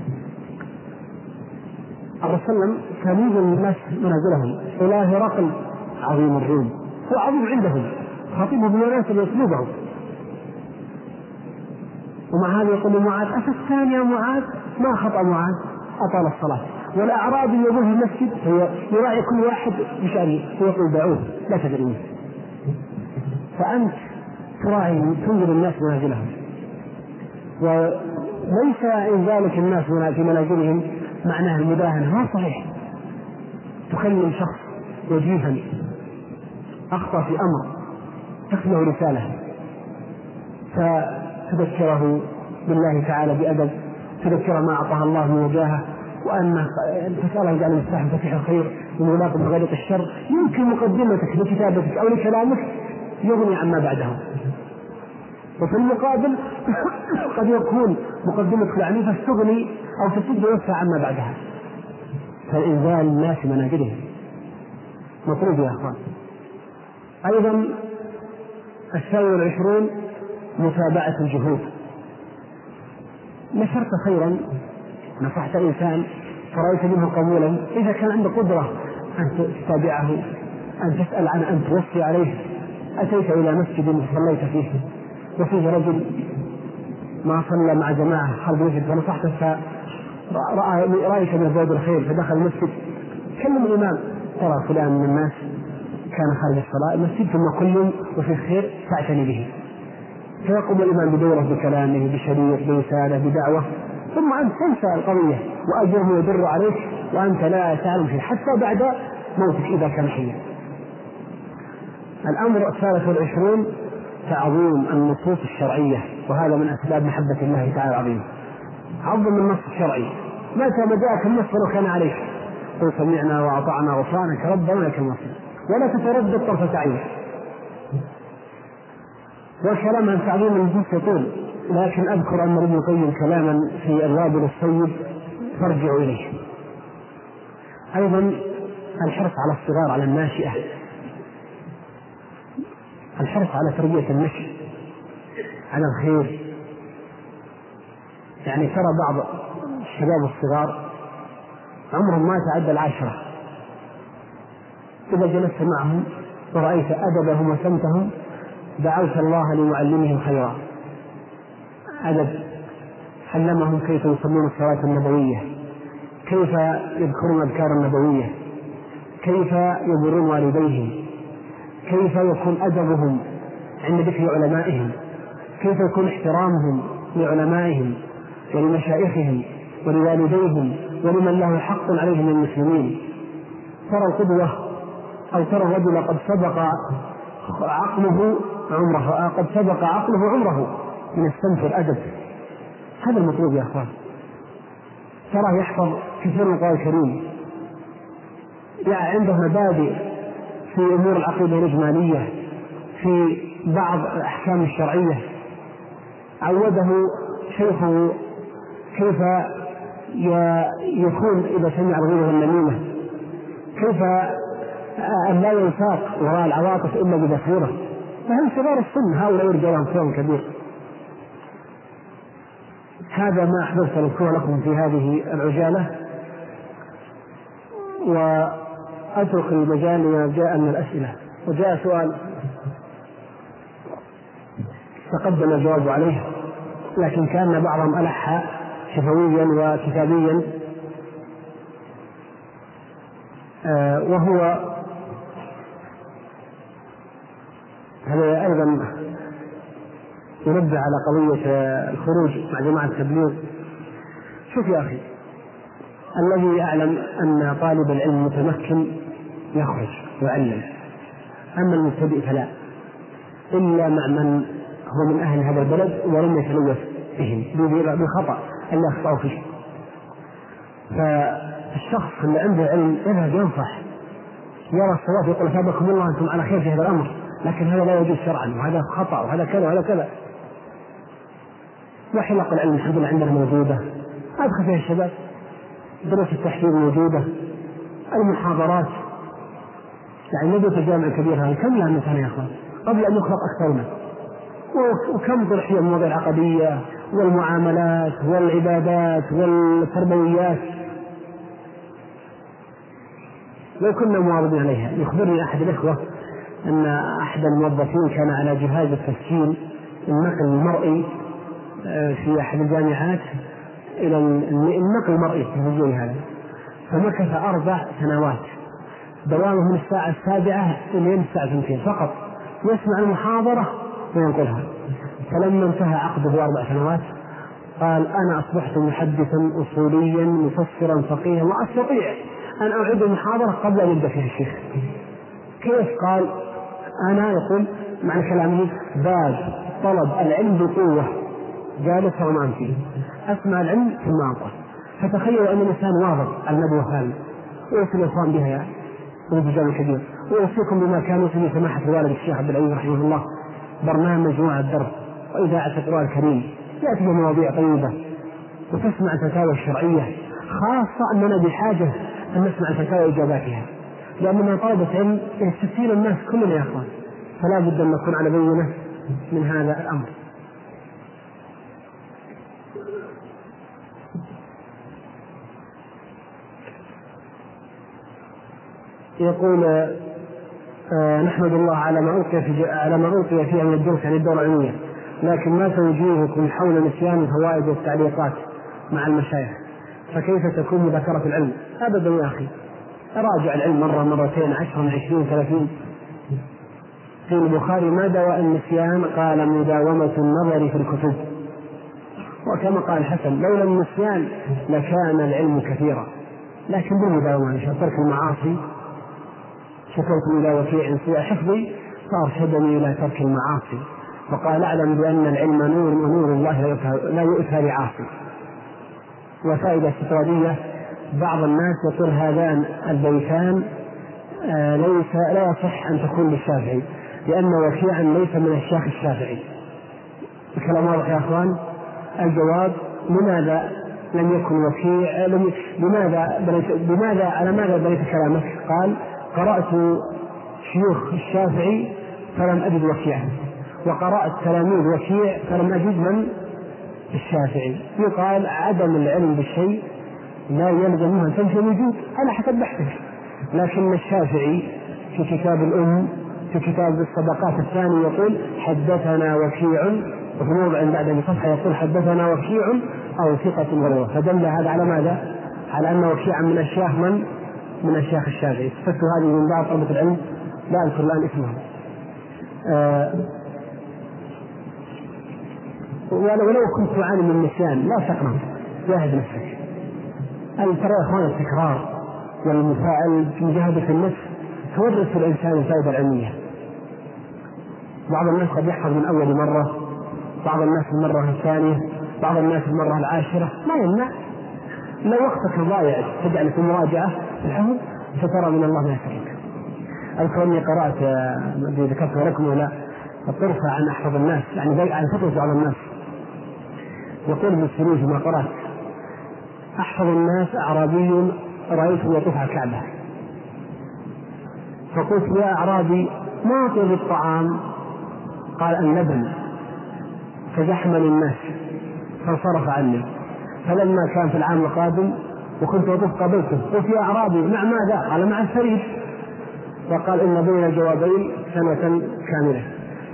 الرسول كان ينزل الناس منازلهم إلى هرقل عظيم الروم، هو عظيم عندهم، خطيبه بمناسب يطلبه، ومع هذا يقول لمعاذ: أفتان يا معاذ؟ ما خطأ معاذ؟ أطال الصلاة. والأعرابي يبوه المسجد يراعي كل واحد بشأنه ويقول: دعوه لا تدرون. فأنت تراعي تنزل الناس منازلهم، وليس إنزالك الناس في منازلهم معناه المداهنة، ما صحيح. تكلم شخص وجيها أخطأ في أمر، تكتب رسالة فتذكره بالله تعالى بأدب، تذكر ما أعطاها الله من وجاهه، وأن تسأله جعل مفتاح فتح الخير وملاقب بغيرة الشر. يمكن مقدمتك لكتابتك أو لكلامك يغني عما بعده، وفي المقابل قد يكون مقدمتك العنيفة تغني أو تسد ويسع عما بعدها. فإنزال الناس منازلهم مطلوب يا أخوان. أيضا الثاني والعشرون متابعة الجهود. نشرت خيرا، نصحت الإنسان فرأيت منه قبولا، إذا كان عندك قدرة أن تتابعه، أن تسأل عنه، أن توصي عليه. أتيت إلى مسجد صليت فيه وفيه رجل ما صلى مع جماعة خلف المسجد، فنصحته فرأيت من زاد الخير فدخل المسجد، كلم الإمام: ترى فلان من الناس كان خارج الصلاة المسجد ثم كل يوم وفي خير فاعتني به. فيقوم الإمام بدوره بكلامه بشريط برسالة بدعوة، ثم أنت تنسى القضية وأجره يدر عليك وأنت لا تعلم شيء حتى بعد موتك إذا كان حيا. الأمر الثالث والعشرون تعظيم النصوص الشرعية، وهذا من أسباب محبة الله تعالى العظيم. عظم النص الشرعي، متى ما جاءك النص ولو كان عليك قل سمعنا وأطعنا غفرانك ربنا ولك المصير، ولا تتردد طرفة عين. والكلام عن تعظيم النصوص يطول، لكن أذكر أن ابن القيم كلاما في الوابل الصيب فارجعوا إليه. أيضا الحرص على الصغار على الناشئة، الحرص على تربية النشء على الخير. يعني ترى بعض الشباب الصغار عمرهم ما تعدى العشرة، إذا جلست معهم ورأيت أدبهم وسمتهم دعوت الله لمعلمهم خيرا. أدب، علمهم كيف يصلون الصلاة النبوية، كيف يذكرون الأذكار النبوية، كيف يبرون والديهم، كيف يكون أدبهم عند ذكر علمائهم، كيف يكون احترامهم لعلمائهم ولمشايخهم ولوالديهم ولمن له حق عليهم من المسلمين. ترى القدوة أو ترى الرجل قد سبق عقله عمره قد سبق عقله عمره من السمت والأدب. هذا المطلوب يا أخوان. ترى يحفظ كثير من القرآن الكريم، يعني عنده مبادئ في أمور العقيدة الإجمالية، في بعض الأحكام الشرعية، عوده شيخه كيف يكون إذا سمع الغيبة والنميمة، كيف أن لا ينساق وراء العواطف إلا ببصيرة. فهم صغار السن هؤلاء رجال خير كبير. هذا ما أحببت أذكره لكم في هذه العجالة، وأترك المجال لما جاء من الأسئلة. وجاء سؤال تقدم الجواب عليه، لكن كان بعضهم ألح شفويا وكتابيا، آه وهو هذا أيضا ينبه على قضية الخروج مع جماعة التبليغ. شوف يا أخي، الذي يعلم أن طالب العلم متمكن يخرج ويعلم، أما المبتدئ فلا، إلا مع من هو من أهل هذا البلد ولم يتلوث بهم بالخطأ اللي أخطأوا فيه. فالشخص اللي عنده علم يذهب ينصح، يرى الصواب يقول أثابكم الله أنتم على خير في هذا الأمر، لكن هذا لا يجوز شرعا، وهذا خطأ، وهذا كذا وهذا كذا. وحلق العلم الحمد لله عندنا موجودة، أدخل فيها الشباب، دروس التحفيظ موجودة، المحاضرات، يعني ندوة الجامع الكبير هذه كم لها من سنة يا أخوان قبل أن يخلق أكثرنا، وكم طرحية المواضيع العقدية والمعاملات والعبادات والتربويات. لو كنا مواظبين عليها. يخبرني أحد الإخوة أن أحد الموظفين كان على جهاز التسجيل النقل المرئي في أحد الجامعات إلى النقل المرئي التلفزيوني هذا، فمكث أربع سنوات دوامه من الساعة السابعة إلى الساعة اثنتين فقط، يسمع المحاضرة وينقلها. فلما انتهى عقده أربع سنوات قال أنا أصبحت محدثا أصوليا مفسرا فقيها وأستطيع أن أعيد المحاضرة قبل أن يبدأ فيها الشيخ. كيف؟ قال أنا يقول معنى كلامه باب طلب العلم بقوة جالس وما فيه، أسمع العلم ثم أنقل. فتخيلوا أن الإنسان واضح على الندوة هذه ويوصل الإخوان بها يعني ورجال الكبير. ويوصيكم بما كان يوصي سماحة الوالد الشيخ عبد العزيز رحمه الله برنامج مجموعة الدرس وإذاعة القرآن الكريم، يأتي بمواضيع طيبة وتسمع الفتاوى الشرعية، خاصة أننا بحاجة أن نسمع الفتاوى وإجاباتها، لأننا طلبة علم يستفيد الناس كلنا يا أخوان، فلا بد أن نكون على بينة من هذا الأمر. يقول آه نحمد الله على ما ألقي في على ما ألقي فيها من الدروس عن الدورة العلمية، لكن ما توجيهكم حول نسيان الفوائد والتعليقات مع المشايخ، فكيف تكون مذاكرة العلم؟ أبدا يا أخي، راجع العلم مرة مرتين عشرا عشرين ثلاثين قيل البخاري ما دواء النسيان؟ قال مداومة النظر في الكتب. وكما قال الحسن لولا النسيان لكان العلم كثيرا، لكن بالمداومة ترك المعاصي. شكوت إلى وكيع سوء حفظي فأرشدني إلى ترك المعاصي، وقال أعلم بأن العلم نور ونور الله لا يؤتى لعاصي. وفائدة استطرادية: بعض الناس يقول هذان البيتان آه ليس لا يصح أن تكون للشافعي، لأن وكيعا ليس من الشيخ الشافعي. الكلام واضح يا أخوان؟ الجواب: لماذا لم يكن وكيع؟ لماذا بنيت لماذا على ماذا بنيت كلامك؟ قال: قرأت شيوخ الشافعي فلم أجد وكيعا، وقرأت تلاميذ وكيع فلم أجد من الشافعي. يقال عدم العلم بالشيء لا يلزم أن تنفي الوجود على حسب بحثك. لكن الشافعي في كتاب الأم في كتاب الصدقات الثاني يقول حدثنا وكيع، وفي موضع بعد بصفحة يقول حدثنا وكيع أو ثقة غيره. فدل هذا على ماذا؟ على أن وكيعا من الشيخ من من الشيخ الشافعي. استفدت هذه من بعض طلبة العلم لا أذكر الآن اسمهم. آه ولو كنت تعاني من النسيان لا تقنط، جاهد نفسك. ترى يا اخوان التكرار والمجاهدة في النفس تورث الإنسان الفائدة العلمية. بعض الناس قد يحفظ من أول مرة، بعض الناس المرة الثانية، بعض الناس المرة العاشرة، ما يمنع. لو وقتك ضايع تجعل في مراجعة الحفظ فترى من الله ما يسرك. أذكر أني قرأت ذكرت لكم ولا الطرفة عن أحفظ الناس، يعني عن فطرة على الناس. يقول ابن السروج ما قرأت: أحفظ الناس أعرابي رأيته يطوف على الكعبة، فقلت يا أعرابي ما طيب الطعام؟ قال اللبن، فزحمني الناس فانصرف عني. فلما كان في العام القادم وكنت أطوف قابلته قلت يا أعرابي مع ماذا؟ قال مع الثريد. وقال إن بين الجوابين سنة كاملة.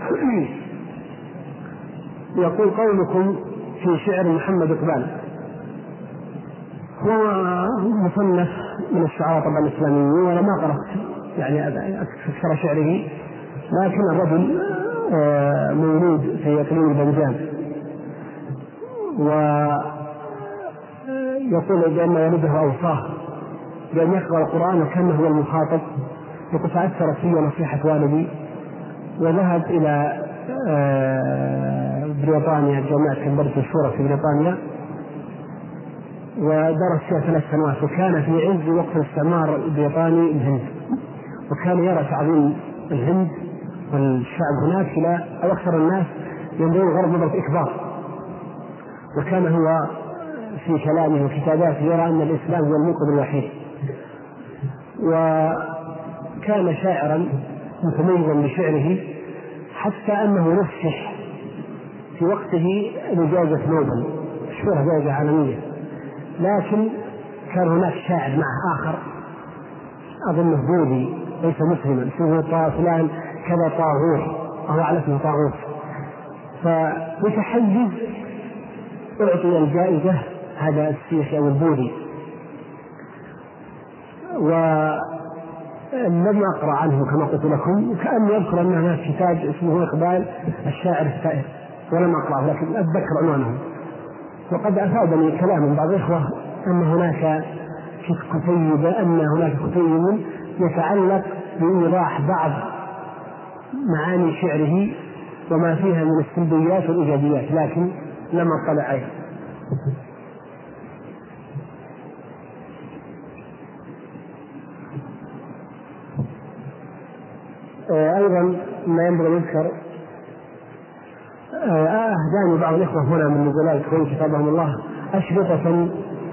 يقول قولكم في شعر محمد إقبال، هو مصنف من الشعراء طبعا الإسلاميين ولا ما قرأت يعني أكثر شعره، لكن الرجل مولود في إقليم البنجان، ويقول بأن والده أوصاه بأن يقرأ القرآن وكان هو المخاطب. يقول فأثرت في نصيحة والدي وذهب إلى بريطانيا، جامعة كامبريدج الشورى في بريطانيا، ودرس فيها ثلاث سنوات، وكان في عز وقت الاستعمار البريطاني الهند، وكان يرى تعظيم الهند والشعب هناك إلى أو أكثر الناس ينظرون غرب نظرة إكبار. وكان هو في كلامه وكتاباته يرى أن الإسلام هو المنقذ الوحيد، وكان شاعرا متميزا بشعره حتى أنه نفسح في وقته بجائزة نوبل، شهرة جائزة عالمية. لكن كان هناك شاعر معه آخر أظنه بوذي ليس مسلما اسمه فلان كذا طاغوت، أو على اسمه طاغوت، فبتحيز أعطي الجائزة هذا الشيخ أو البوذي. ولم أقرأ عنه كما قلت لكم، وكأني أذكر أن هناك كتاب اسمه إقبال الشاعر السائر ولم أقرأه، لكن أتذكر عنوانه. وقد أفادني كلام من بعض الإخوة أن هناك كتيب أن هناك كتيب يتعلق بإيضاح بعض معاني شعره وما فيها من السلبيات والإيجابيات، لكن لم أطلع عليه. أيضا ما ينبغي يذكر أهداني بعض الإخوة هنا من نزلاء الكويت كتابهم الله أشرطة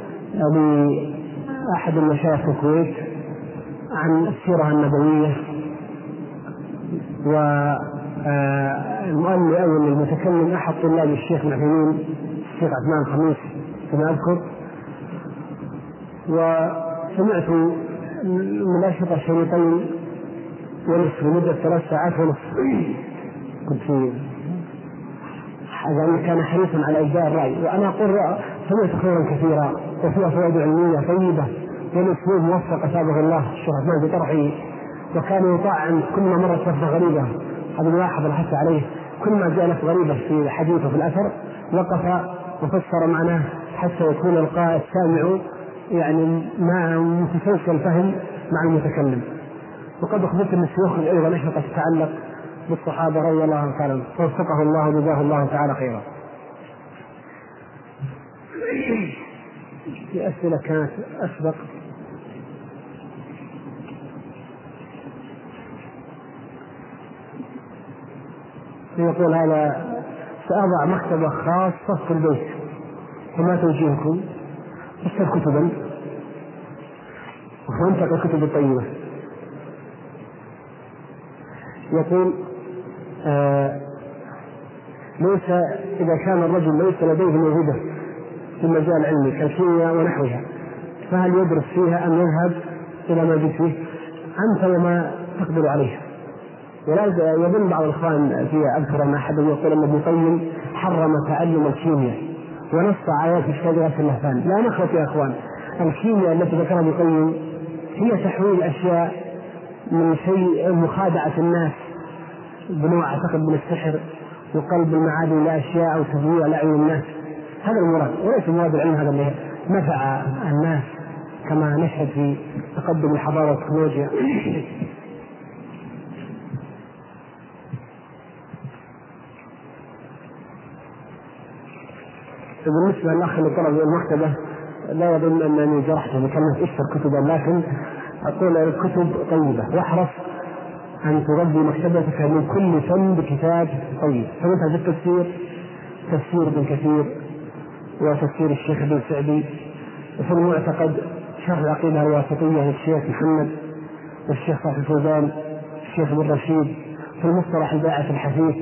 لأحد المشايخ في الكويت عن السيرة النبوية، والمؤلف أو المتكلم أحد طلاب الشيخ العثيمين الشيخ عثمان الخميس كما أذكر. وسمعت من أشرطة شريطين ونصف لمدة ثلاث ساعات ونصف، كنت في هذا كان حريصا على إبداء الرأي. وأنا أقول سمعت خيرا كثيرا وفيها فوائد علمية طيبة، والأسلوب موفق أثابه الله الشيخ عثمان بطرحه، وكان يطاعن كل مرة لفظة غريبة هذا ملاحظة حتى عليه، كل ما جاء لفظ غريبة في حديثه في الأثر وقف وفسر معناه حتى يكون القائل السامع يعني مع متسلسل الفهم مع المتكلم. وقد أخبرت أن الشيوخ أيضا أشرطة تتعلق بالصحابة رضي الله عنهم تعالى فوفقه الله وجزاه الله تعالى خيرا. في أسئلة كانت أسبق. يقول هذا سأضع مكتبة خاصة في البيت فما توجيهكم؟ اشتر كتبا وانتقى الكتب الطيبة. يقول آه ليس إذا كان الرجل ليس لديه موهبة في المجال العلمي كالكيمياء ونحوها فهل يدرس فيها أم يذهب إلى ما جئت فيه؟ أنت وما تقدر عليه. ولا يظن بعض الإخوان في أذكر أن أحد يقول أن ابن القيم حرم تعلم الكيمياء ونص آيات الشجرة اللهفان. لا نخلط يا إخوان، الكيمياء التي ذكرها ابن القيم هي تحويل أشياء من شيء مخادعة الناس بنوع أعتقد من السحر وقلب المعادن لأشياء أو تضييع لأعين الناس، هذا المراد وليس مراد العلم هذا اللي نفع الناس كما نشهد في تقدم الحضارة والتكنولوجيا. بالنسبة للأخ اللي طلب المكتبة لا يظن أنني جرحته بكلمة اشتر كتبا، لكن أقول الكتب طيبة واحرص أن تغذي مكتبتك من كل فن بكتاب طيب. فمثل في التفسير تفسير ابن كثير وتفسير الشيخ ابن سعدي، وفي المعتقد شرح العقيدة الواسطية للشيخ محمد والشيخ صاحب الفوزان الشيخ ابن رشيد، في المصطلح الباعث الحثيث،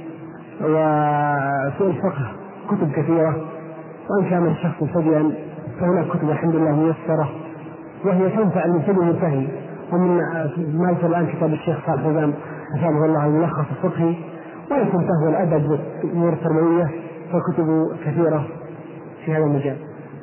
وفي الفقه كتب كثيرة. وإن كان الشخص فضيا فهناك كتب الحمد لله ميسرة وهي تنفع المبتدئ المنتهي. ومن ما يصل الآن كتاب الشيخ صالح الفوزان أسأله الله الملخص الفقهي، ولكن تهوى الأدب والأمور التربوية فكتب كثيرة في هذا المجال.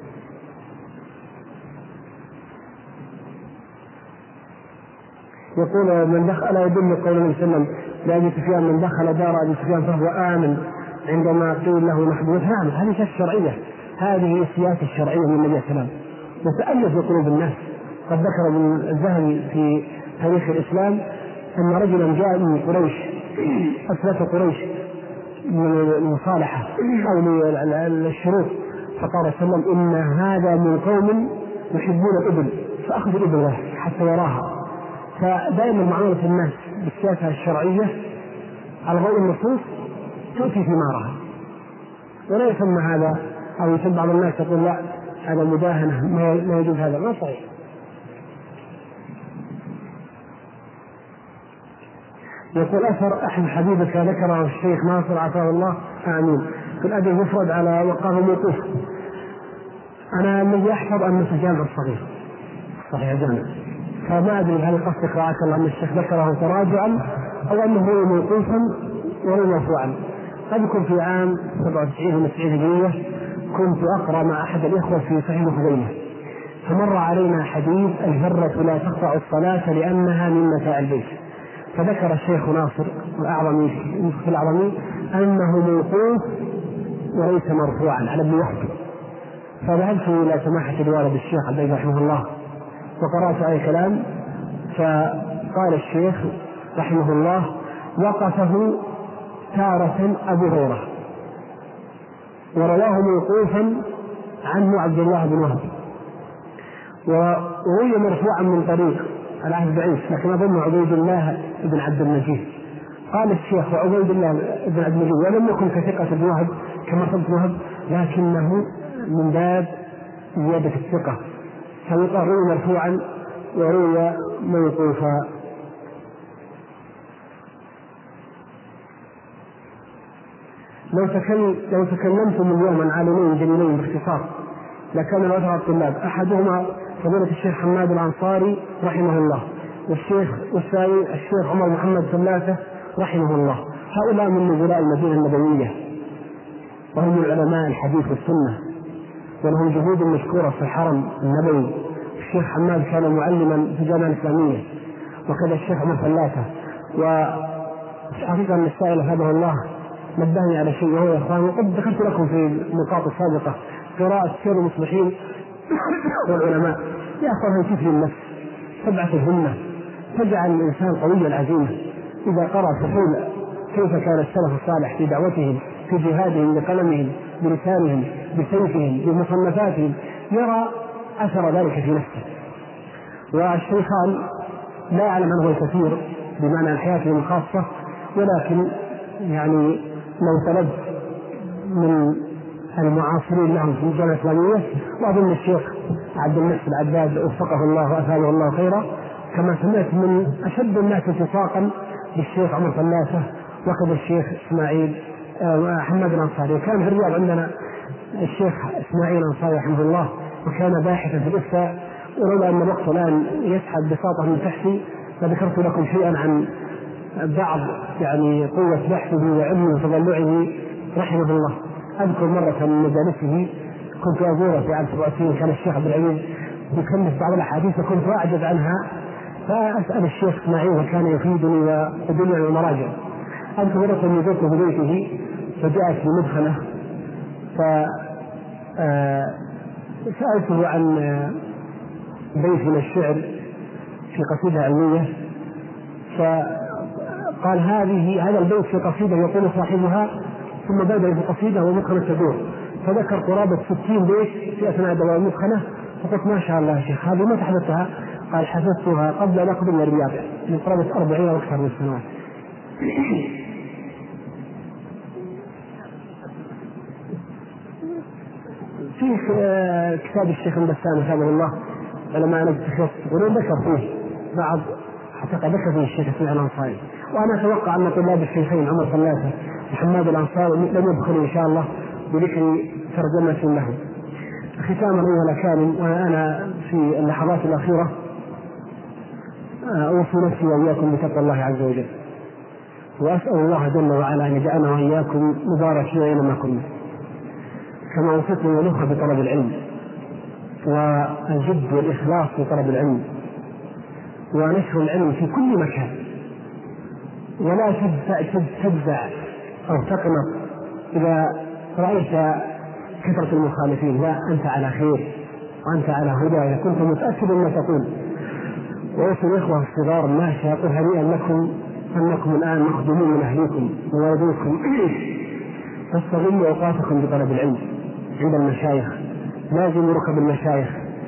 يقول من دخل ألا يدل قول النبي صلى الله عليه وسلم لأبي سفيان من دخل دار أبي سفيان فهو آمن عندما قيل له محبوب. نعم هذه شيء شرعية، هذه السياسة الشرعية من النبي صلى الله عليه وسلم وتألف في قلوب الناس. قد ذكر ابن الذهبي في تاريخ الإسلام أن رجلا جاء من قريش أسلف قريش للمصالحة أو للشروط، فقال صلى الله عليه وسلم إن هذا من قوم يحبون الإبل فأخذ الإبل حتى يراها. فدائما معاملة الناس بالسياسة الشرعية على ضوء النصوص تؤتي ثمارها، ولا يسمى هذا أو يسمى بعض الناس يقول لا هذا مداهنة ما يجوز، هذا ما صحيح. يقول أثر أحد حبيبك ذكره الشيخ ناصر عطاه الله آمين في الأدب المفرد على وقاه موقوف. أنا الذي أحفظ أن في الجامع الصغير صحيح جامع، فما أدري هل قصدك رعاك الله أن الشيخ ذكره تراجعا أو أنه هو موقوفا وهو مرفوعا. أذكر في عام سبعة وتسعين وتسعين هجرية كنت أقرأ مع أحد الإخوة في صحيح خزيمة فمر علينا حديث الهرة لا تقطع الصلاة لأنها من متاع البيت، فذكر الشيخ ناصر الأعظمي في الأعظمي أنه موقوف وليس مرفوعا على ابن وهب. فذهبت إلى سماحة الوالد الشيخ عبد الله رحمه الله وقرأت أي كلام، فقال الشيخ رحمه الله وقفه تارة أبو هريرة ورواه موقوفا عنه عبد الله بن وهب وروي مرفوعا من طريق العهد ضعيف لكن أظن عبيد الله بن عبد المجيد. قال الشيخ وعبيد الله بن عبد المجيد ولم يكن كثقة ابن وهب كما قلت وهب لكنه من باب زيادة الثقة، فيقال روي مرفوعا وروي موقوفا. لو, تكلم لو تكلمتم اليوم عن عالمين جليلين باختصار لكان الوثر الطلاب أحدهما فضيلة الشيخ حماد الأنصاري رحمه الله والشيخ والثاني الشيخ عمر محمد ثلاثة رحمه الله. هؤلاء من نزلاء المدينة النبوية وهم من علماء الحديث والسنة ولهم جهود مشكورة في الحرم النبوي. الشيخ حماد كان معلما في الجامعة الإسلامية وكذا الشيخ عمر ثلاثة، حقيقة أن السائل هذا الله نبهني على شيء، وهو يا إخوان وقد ذكرت لكم في النقاط السابقة قراءة سير المصلحين والعلماء. يا أخوان تفني النفس، تبعث الهمة، تجعل الإنسان قوي العزيمة. إذا قرأ فصول كيف كان السلف الصالح في دعوتهم، في جهادهم بقلمهم بلسانهم بسيفهم بمصنفاتهم، يرى أثر ذلك في نفسه. والشيخان لا أعلم عنه الكثير بمعنى حياتهم الخاصة، ولكن يعني لو طلبت من المعاصرين لهم في الجامعة الإسلامية، وأظن الشيخ عبد المحسن العباد وفقه الله وأثابه الله خيرا، كما سمعت من أشد الناس التصاقا بالشيخ عمر فلاسة، وكذا الشيخ إسماعيل حماد الأنصاري. كان في الرياض عندنا الشيخ إسماعيل الأنصاري رحمه الله، وكان باحثا في الإفتاء، ولولا أن الوقت الآن يسحب بساطة من تحتي فذكرت لكم شيئا عن بعض يعني قوة بحثه وعلمه وتضلعه رحمه الله. أذكر مرة من مجالسه كنت أزوره في عام سبعة وتسعين، كان الشيخ عبد العزيز يكلف بعض الأحاديث وكنت أعجب عنها، فأسأل الشيخ إسماعيل وكان يفيدني ويدلني على المراجع. أذكر مرة أني زرته في بيته فجاءت في مدخله فسألته عن بيت من الشعر في قصيدة علمية، فقال هذه هذا البيت في قصيدة يقول صاحبها ثم بدأ في قصيدة ومدخنة تدور، فذكر قرابة ستين بيت في أثناء دواء المدخنة. فقلت ما شاء الله يا شيخ هذه ما حفظتها؟ قال حفظتها قبل أن أقدم الرياض من قرابة أربعين أو أكثر من السنوات. في كتاب الشيخ البسام حفظه الله علماء نجد تخص ولو ذكر فيه بعض حتى ذكر فيه الشيخ إسماعيل الأنصاري، وأنا أتوقع أن طلاب الشيخين عمر فلاسة وحماد الأنصاري لم يدخلوا إن شاء الله بذكر ترجمة له. ختاما أيها الأكارم، وأنا في اللحظات الأخيرة أوصي نفسي وإياكم بتقوى الله عز وجل، وأسأل الله جل وعلا أن يجعلنا وإياكم مباركين أينما كنا، كما وصيتم ونخ بطلب العلم والجد والإخلاص في طلب العلم ونشر العلم في كل مكان، ولا تجزع أو تقنط إذا رأيت كثرة المخالفين، لا أنت على خير وأنت على هدى إذا كنت متأكد ما تقول. وأوصي الإخوة الصغار ما شاء هنيئا لكم أنكم الآن مخدومون من أهليكم ووالديكم، تستغلوا أوقاتكم بطلب العلم عند المشايخ، لازموا ركب المشايخ،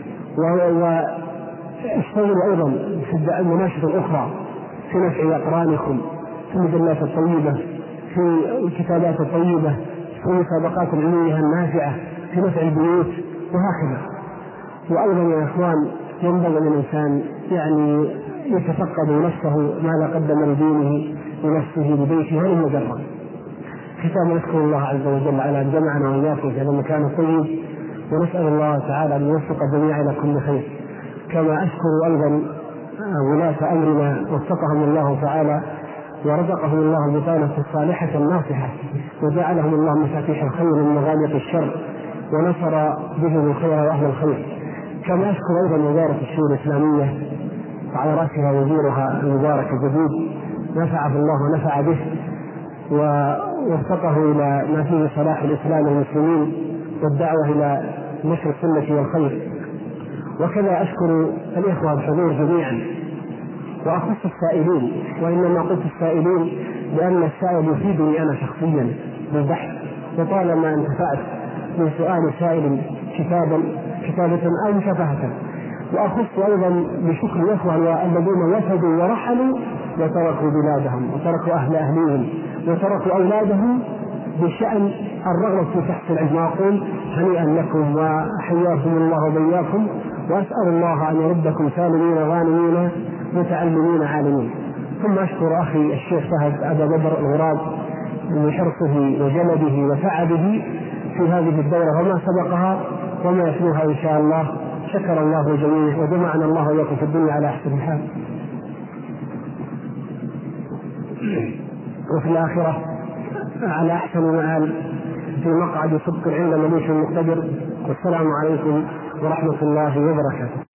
واشتغلوا أيضا في المناشطة الأخرى في نفع أقرانكم، في المجلات الطيبة، في الكتابات الطيبة، في المسابقات العلمية النافعة، في نفع البيوت وهكذا. وأيضا يا إخوان ينبغي للإنسان يعني يتفقد نفسه ماذا قدم لدينه لنفسه لبيته هذه مجرد. ختاما نشكر الله عز وجل على أن جمعنا وإياكم في هذا المكان الطيب، ونسأل الله تعالى أن يوفق الجميع إلى كل خير. كما أشكر أيضا ولاة أمرنا وفقهم الله تعالى ورزقهم الله البطانة الصالحة الناصحة، وجعلهم الله مفاتيح الخير من مغاليق الشر، ونصر بهم الخير وأهل الخير. كما أشكر أيضا وزارة الشؤون الإسلامية وعلى رأسها وزيرها المبارك الجديد، نفعه الله ونفع به ووفقه إلى ما فيه صلاح الإسلام والمسلمين والدعوة إلى نشر السنة والخير. وكذا أشكر الإخوة الحضور جميعا، وأخص السائلين، وإنما قلت السائلين لأن السائل يفيدني أنا شخصيا بالبحث، وطالما انتفعت من سؤال سائل كتابا كتابة أو مشافهة. وأخص أيضا بشكر الإخوة الذين وفدوا ورحلوا وتركوا بلادهم وتركوا أهل أهليهم وتركوا أولادهم بشأن الرغبة في تحت العلم، وأقول هنيئا لكم وحياكم الله وبياكم، وأسأل الله أن يردكم سالمين غانمين متعلمين عالمين. ثم أشكر أخي الشيخ فهد أبا بدر الغراب لحرصه وجلده وتعبه في هذه الدورة وما سبقها وما يتلوها إن شاء الله. شكر الله الجميع وجمعنا الله وياكم في الدنيا على أحسن الحال، وفي الآخرة على أحسن مآل في مقعد صدق عند مليك مقتدر. والسلام عليكم ورحمة الله وبركاته.